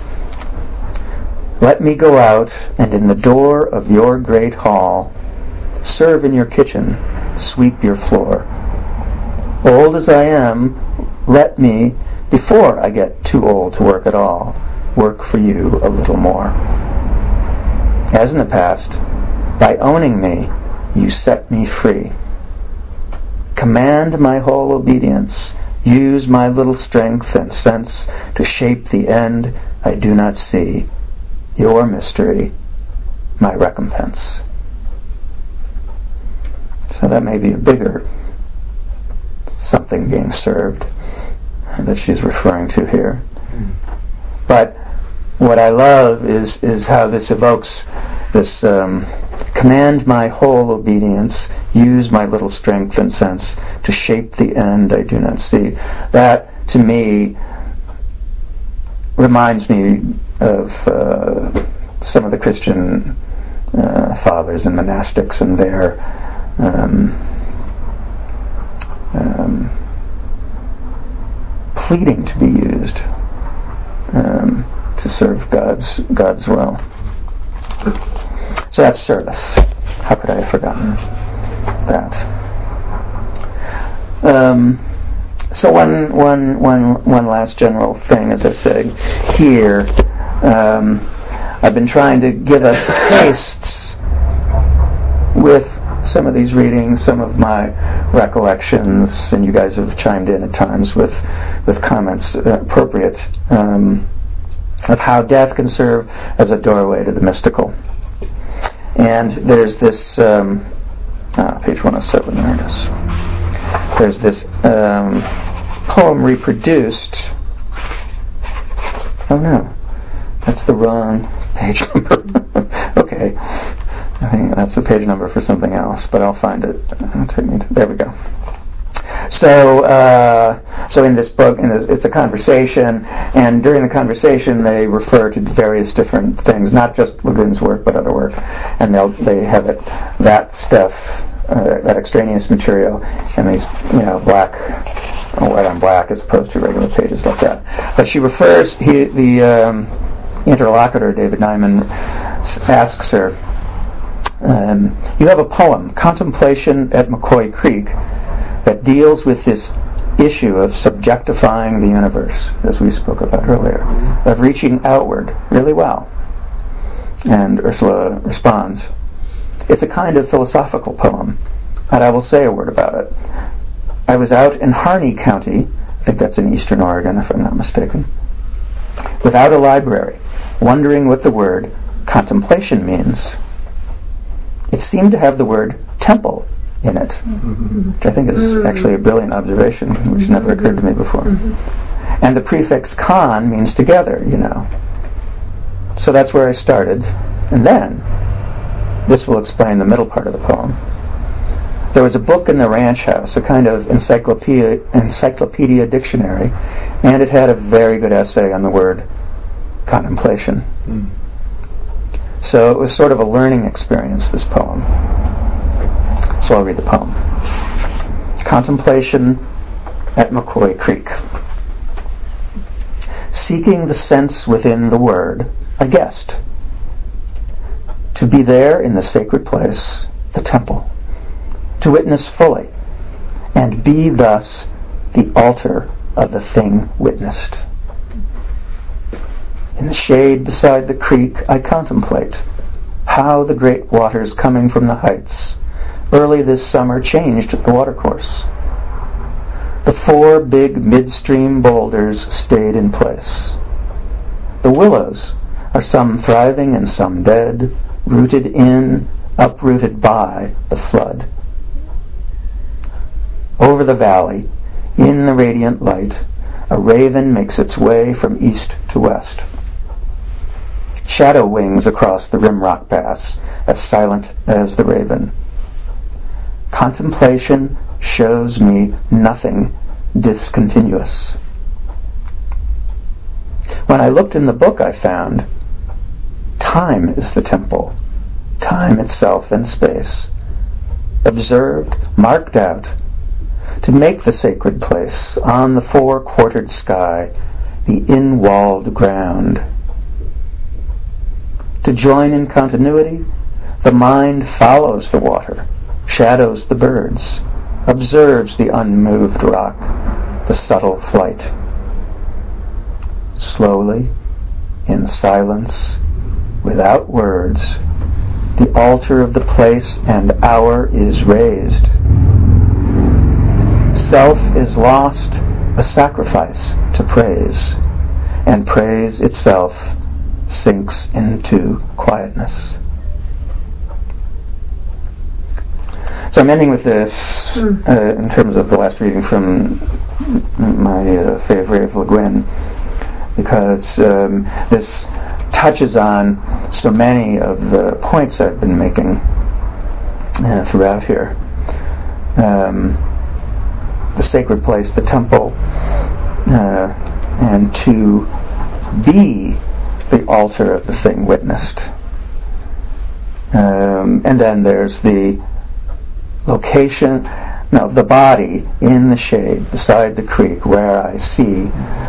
Let me go out and in the door of your great hall serve in your kitchen, sweep your floor. Old as I am, let me, before I get too old to work at all, work for you a little more. As in the past, by owning me, you set me free. Command my whole obedience. Use my little strength and sense to shape the end I do not see. Your mystery, my recompense. So that may be a bigger something being served that she's referring to here. But what I love is how this evokes this command my whole obedience, use my little strength and sense to shape the end I do not see. That, to me, reminds me of some of the Christian fathers and monastics and their pleading to be used to serve God's will. So that's service. How could I have forgotten that? So one last general thing, as I say here, I've been trying to give us tastes with some of these readings, some of my recollections, and you guys have chimed in at times with comments appropriate of how death can serve as a doorway to the mystical. And there's this page 107. There it is. There's this poem reproduced. Oh no, that's the wrong page number. Okay, I think that's the page number for something else, but I'll find it. There we go. So in this book, it's a conversation, and during the conversation they refer to various different things, not just Le Guin's work, but other work, and they have that stuff, that extraneous material, and these white on black as opposed to regular pages like that. But she refers, the interlocutor David Nyman asks her, you have a poem, Contemplation at McCoy Creek, that deals with this issue of subjectifying the universe, as we spoke about earlier, of reaching outward really well. And Ursula responds, it's a kind of philosophical poem, and I will say a word about it. I was out in Harney County, I think that's in eastern Oregon if I'm not mistaken, without a library, wondering what the word contemplation means. It seemed to have the word temple in it, which I think is actually a brilliant observation, which never occurred to me before. And the prefix con means together, So that's where I started. And then, this will explain the middle part of the poem. There was a book in the ranch house, a kind of encyclopedia dictionary, and it had a very good essay on the word contemplation. So it was sort of a learning experience, this poem. So I'll read the poem. Contemplation at McCoy Creek. Seeking the sense within the word, a guest. To be there in the sacred place, the temple. To witness fully, and be thus the altar of the thing witnessed. In the shade beside the creek, I contemplate how the great waters coming from the heights early this summer changed the watercourse. The 4 big midstream boulders stayed in place. The willows are some thriving and some dead, rooted in, uprooted by the flood. Over the valley, in the radiant light, a raven makes its way from east to west. Shadow wings across the Rimrock Pass, as silent as the raven. Contemplation shows me nothing discontinuous. When I looked in the book, I found time is the temple, time itself and space, observed, marked out, to make the sacred place on the 4-quartered sky, the in-walled ground. To join in continuity, the mind follows the water, shadows the birds, observes the unmoved rock, the subtle flight. Slowly, in silence, without words, the altar of the place and hour is raised. Self is lost, a sacrifice to praise, and praise itself sinks into quietness. So I'm ending with this in terms of the last reading from my favorite of Le Guin, because this touches on so many of the points I've been making throughout here. The sacred place, the temple, and to be the altar of the thing witnessed. And then there's the the body in the shade beside the creek where I see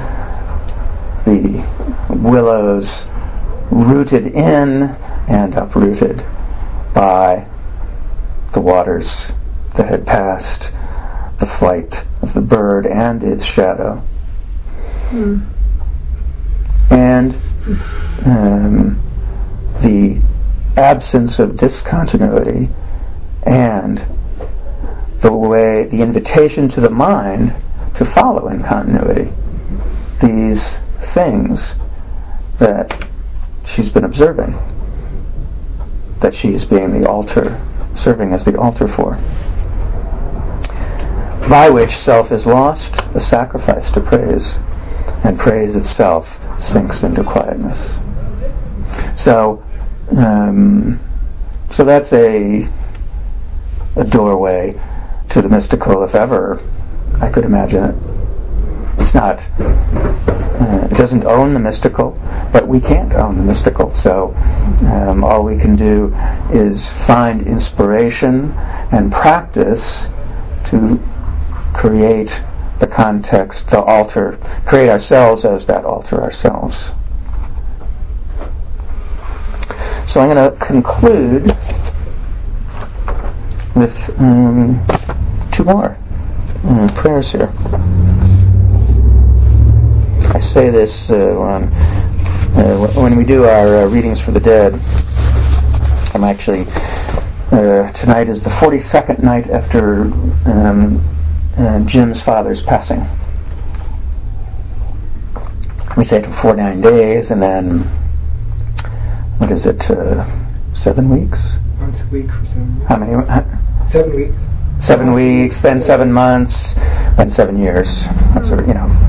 the willows rooted in and uprooted by the waters that had passed, the flight of the bird and its shadow. And the absence of discontinuity and the invitation to the mind to follow in continuity. These things that she's been observing, that she's being the altar, serving as the altar for, by which self is lost, a sacrifice to praise, and praise itself sinks into quietness. So that's a doorway to the mystical, if ever I could imagine it. It's not, it doesn't own the mystical, but we can't own the mystical, so all we can do is find inspiration and practice to create the context, the altar, create ourselves as that altar ourselves. So I'm going to conclude with two more prayers here. I say this when we do our readings for the dead. I'm actually tonight is the 42nd night after Jim's father's passing. We say it for 49 days, and then what is it? 7 weeks? Once a week for 7 weeks. How many? 7 weeks. 7 weeks, then 7 months, then 7 years. That's sort of,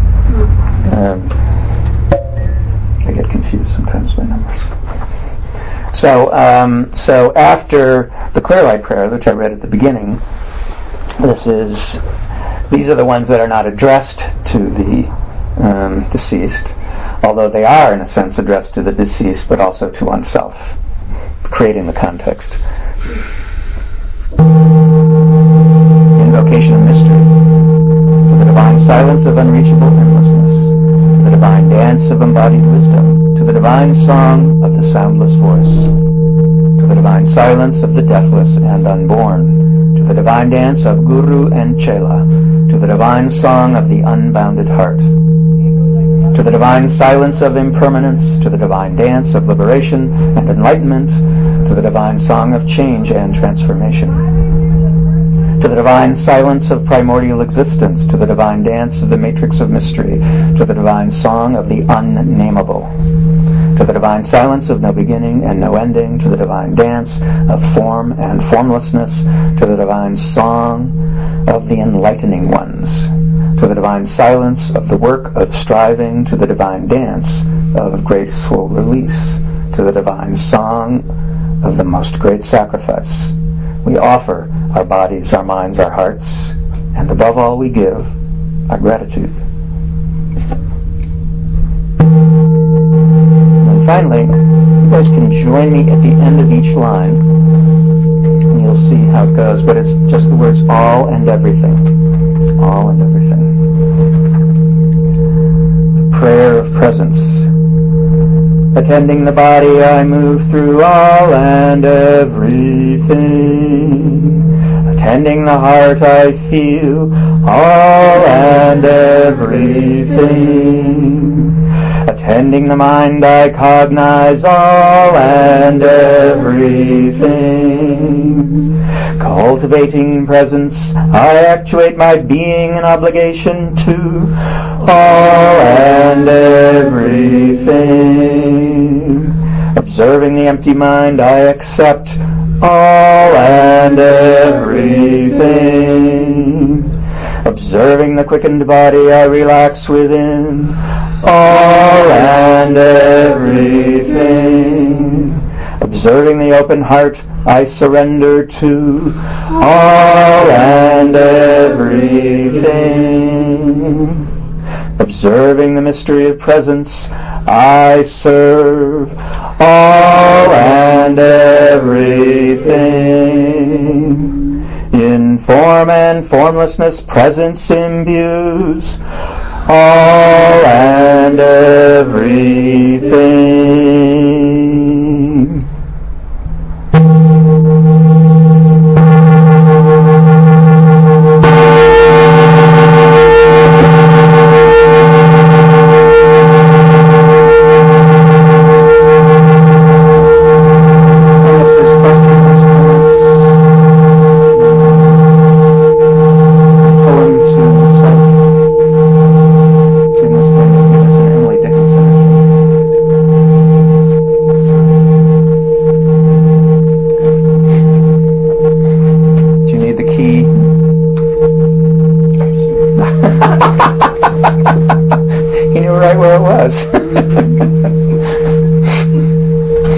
I get confused sometimes by numbers. So after the clear light prayer, which I read at the beginning, these are the ones that are not addressed to the deceased, although they are in a sense addressed to the deceased, but also to oneself, creating the context. Invocation of mystery, to the divine silence of unreachable endlessness, to the divine dance of embodied wisdom, to the divine song of the soundless voice, to the divine silence of the deathless and unborn, to the divine dance of Guru and Chela, to the divine song of the unbounded heart, to the divine silence of impermanence, to the divine dance of liberation and enlightenment, to the divine song of change and transformation, to the divine silence of primordial existence, to the divine dance of the matrix of mystery, to the divine song of the unnameable, to the divine silence of no beginning and no ending, to the divine dance of form and formlessness, to the divine song of the enlightening ones, to the divine silence of the work of striving, to the divine dance of graceful release, to the divine song of the most great sacrifice. We offer our bodies, our minds, our hearts, and above all we give our gratitude. And finally, you guys can join me at the end of each line, and you'll see how it goes, but it's just the words all and everything. All and everything. Prayer of presence. Attending the body, I move through all and everything. Attending the heart, I feel all and everything. Attending the mind, I cognize all and everything. Cultivating presence, I actuate my being and obligation to all and everything. Observing the empty mind, I accept all and everything. Observing the quickened body, I relax within all and everything. Observing the open heart, I surrender to all and everything. Observing the mystery of presence, I serve all and everything. In form and formlessness, presence imbues all and everything.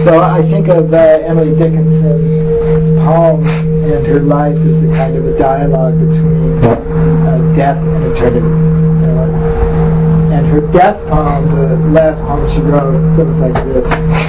So I think of Emily Dickinson's poem and her life as a kind of a dialogue between death and eternity. And her death poem, the last poem she wrote, goes like this.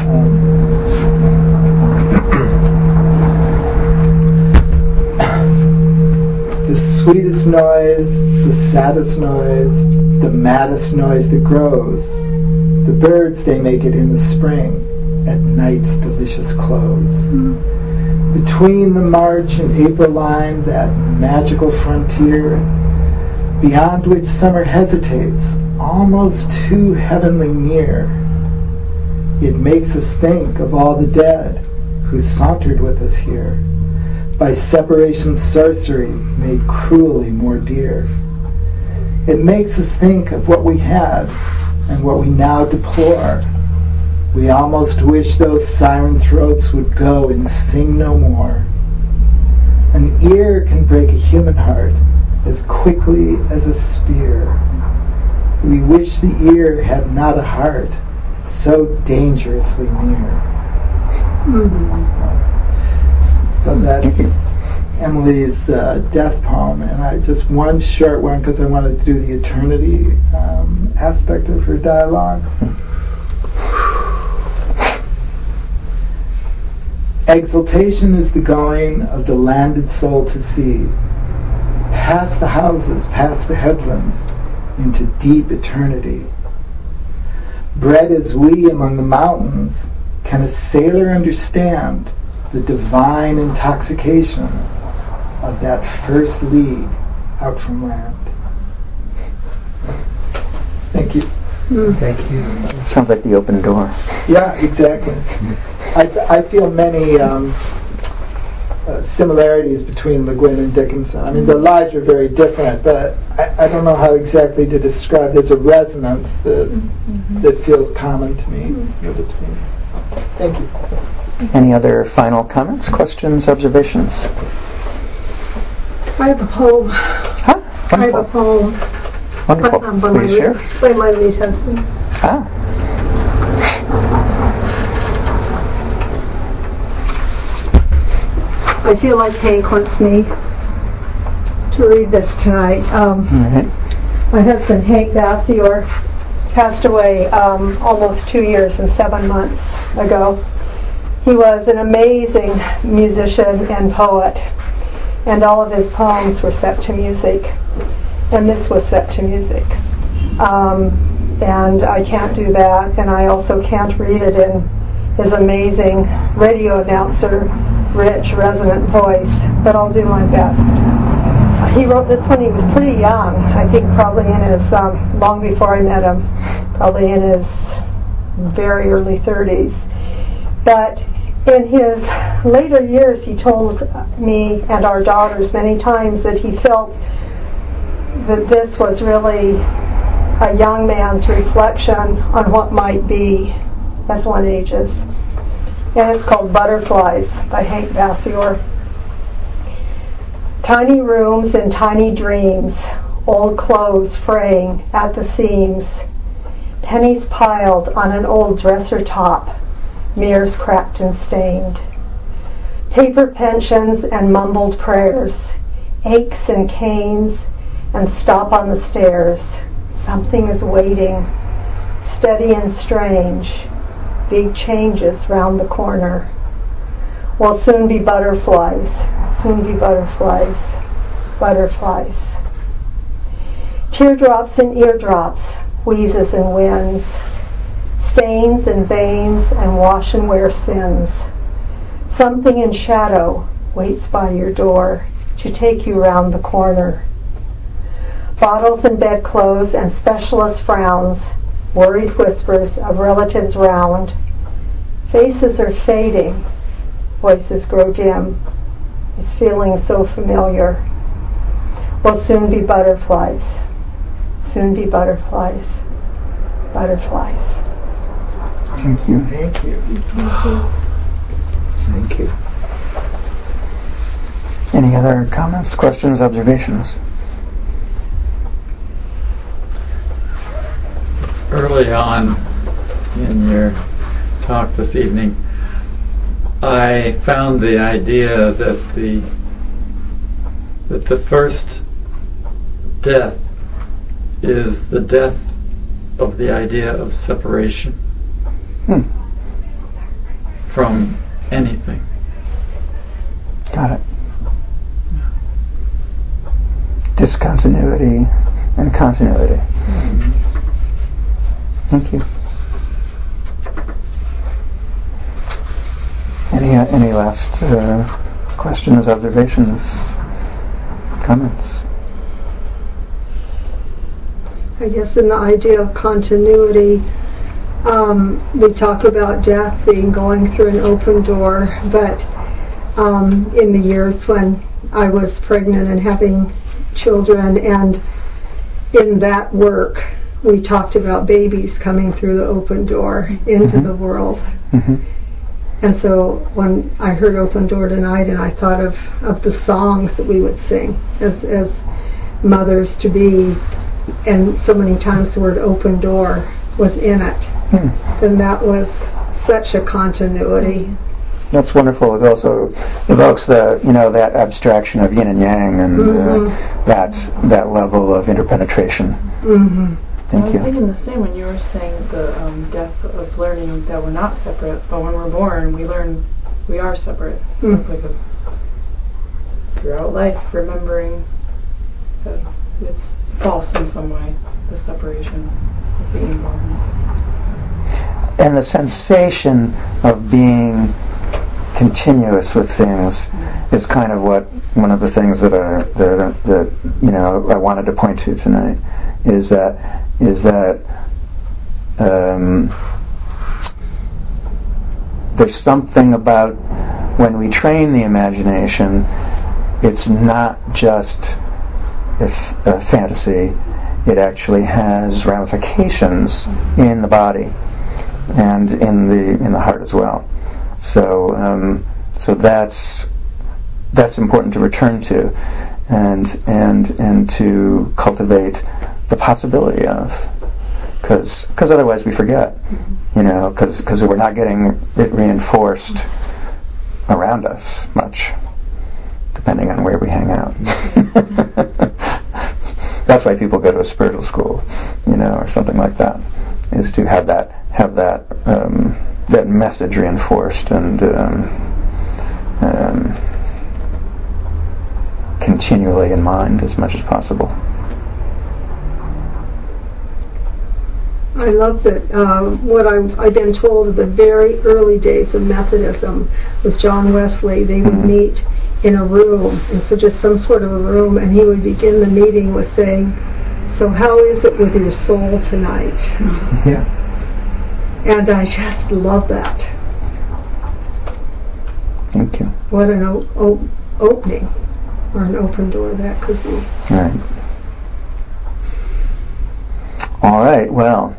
The sweetest noise, the saddest noise, the maddest noise that grows. The birds, they make it in the spring, at night's delicious close. Between the March and April line, that magical frontier, beyond which summer hesitates, almost too heavenly near. It makes us think of all the dead who sauntered with us here, by separation's sorcery made cruelly more dear. It makes us think of what we had and what we now deplore. We almost wish those siren throats would go and sing no more. An ear can break a human heart as quickly as a spear. We wish the ear had not a heart so dangerously near. So that's Emily's death poem, and just one short one because I wanted to do the eternity aspect of her dialogue. Exultation is the going of the landed soul to sea, past the houses, past the headlands, into deep eternity. Bred as we among the mountains, can a sailor understand the divine intoxication of that first league out from land? Thank you. Thank you. Sounds like the open door. Yeah, exactly. I feel many similarities between Le Guin and Dickinson. I mean, their lives are very different, but I don't know how exactly to describe. There's a resonance that feels common to me between. Thank you. Any other final comments, questions, observations? I have a poem. Huh? Wonderful. I have a poem. Wonderful. Please share. By my late husband. Ah. I feel like Hank wants me to read this tonight. All right. My husband, Hank Bassior, passed away almost 2 years and 7 months ago. He was an amazing musician and poet, and all of his poems were set to music, and this was set to music. And I can't do that, and I also can't read it in his amazing radio announcer, rich, resonant voice, but I'll do my best. He wrote this when he was pretty young, I think probably in his, long before I met him, probably in his very early 30s. But in his later years, he told me and our daughters many times that he felt that this was really a young man's reflection on what might be as one ages. And it's called Butterflies by Hank Bassior. Tiny rooms and tiny dreams, old clothes fraying at the seams, pennies piled on an old dresser top, mirrors cracked and stained, paper pensions and mumbled prayers, aches and canes, and stop on the stairs. Something is waiting, steady and strange, big changes round the corner. Will soon be butterflies, soon be butterflies, butterflies. Teardrops and eardrops, wheezes and winds, stains and veins and wash and wear sins. Something in shadow waits by your door to take you round the corner. Bottles and bedclothes and specialist frowns, worried whispers of relatives round. Faces are fading, voices grow dim. It's feeling so familiar. Will soon be butterflies, soon be butterflies, butterflies. Thank you. Thank you. Thank you. Any other comments, questions, observations? Early on in your talk this evening, I found the idea that the first death is the death of the idea of separation from anything. Got it. Discontinuity and continuity. Thank you. Any last questions, observations, comments? I guess in the idea of continuity, we talk about death being going through an open door, but in the years when I was pregnant and having children, and in that work we talked about babies coming through the open door into the world. And so when I heard Open Door tonight, and I thought of the songs that we would sing as mothers to be, and so many times the word open door was in it, then that was such a continuity. That's wonderful. It also evokes that abstraction of yin and yang, and that level of interpenetration. Thank you. I was thinking the same when you were saying the death of learning that we're not separate, but when we're born, we learn we are separate. So it's like throughout life, remembering that it's false in some way, the separation of being born. And the sensation of being continuous with things is kind of one of the things that I wanted to point to tonight, is that there's something about when we train the imagination, it's not just a fantasy, it actually has ramifications in the body and in the heart as well. So that's important to return to, and to cultivate the possibility of, because otherwise we forget, because we're not getting it reinforced around us much, depending on where we hang out. That's why people go to a spiritual school, or something like that, is to have that message reinforced and continually in mind as much as possible. I love that what I've been told of the very early days of Methodism with John Wesley. They would meet in a room, and so just some sort of a room, and he would begin the meeting with saying, "So how is it with your soul tonight?" Yeah. And I just love that. Thank you. What an opening, or an open door that could be. Right. All right. Well,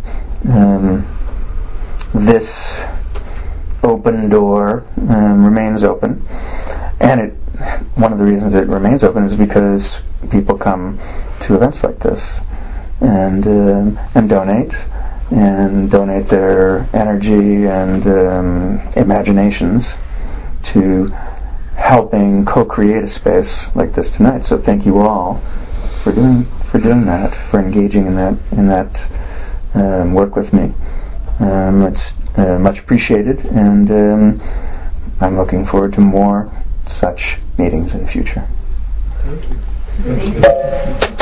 this open door remains open, and one of the reasons it remains open is because people come to events like this and donate their energy and imaginations to helping co-create a space like this tonight. So thank you all for doing that, for engaging in that work with me. It's much appreciated, and I'm looking forward to more such meetings in the future. Thank you.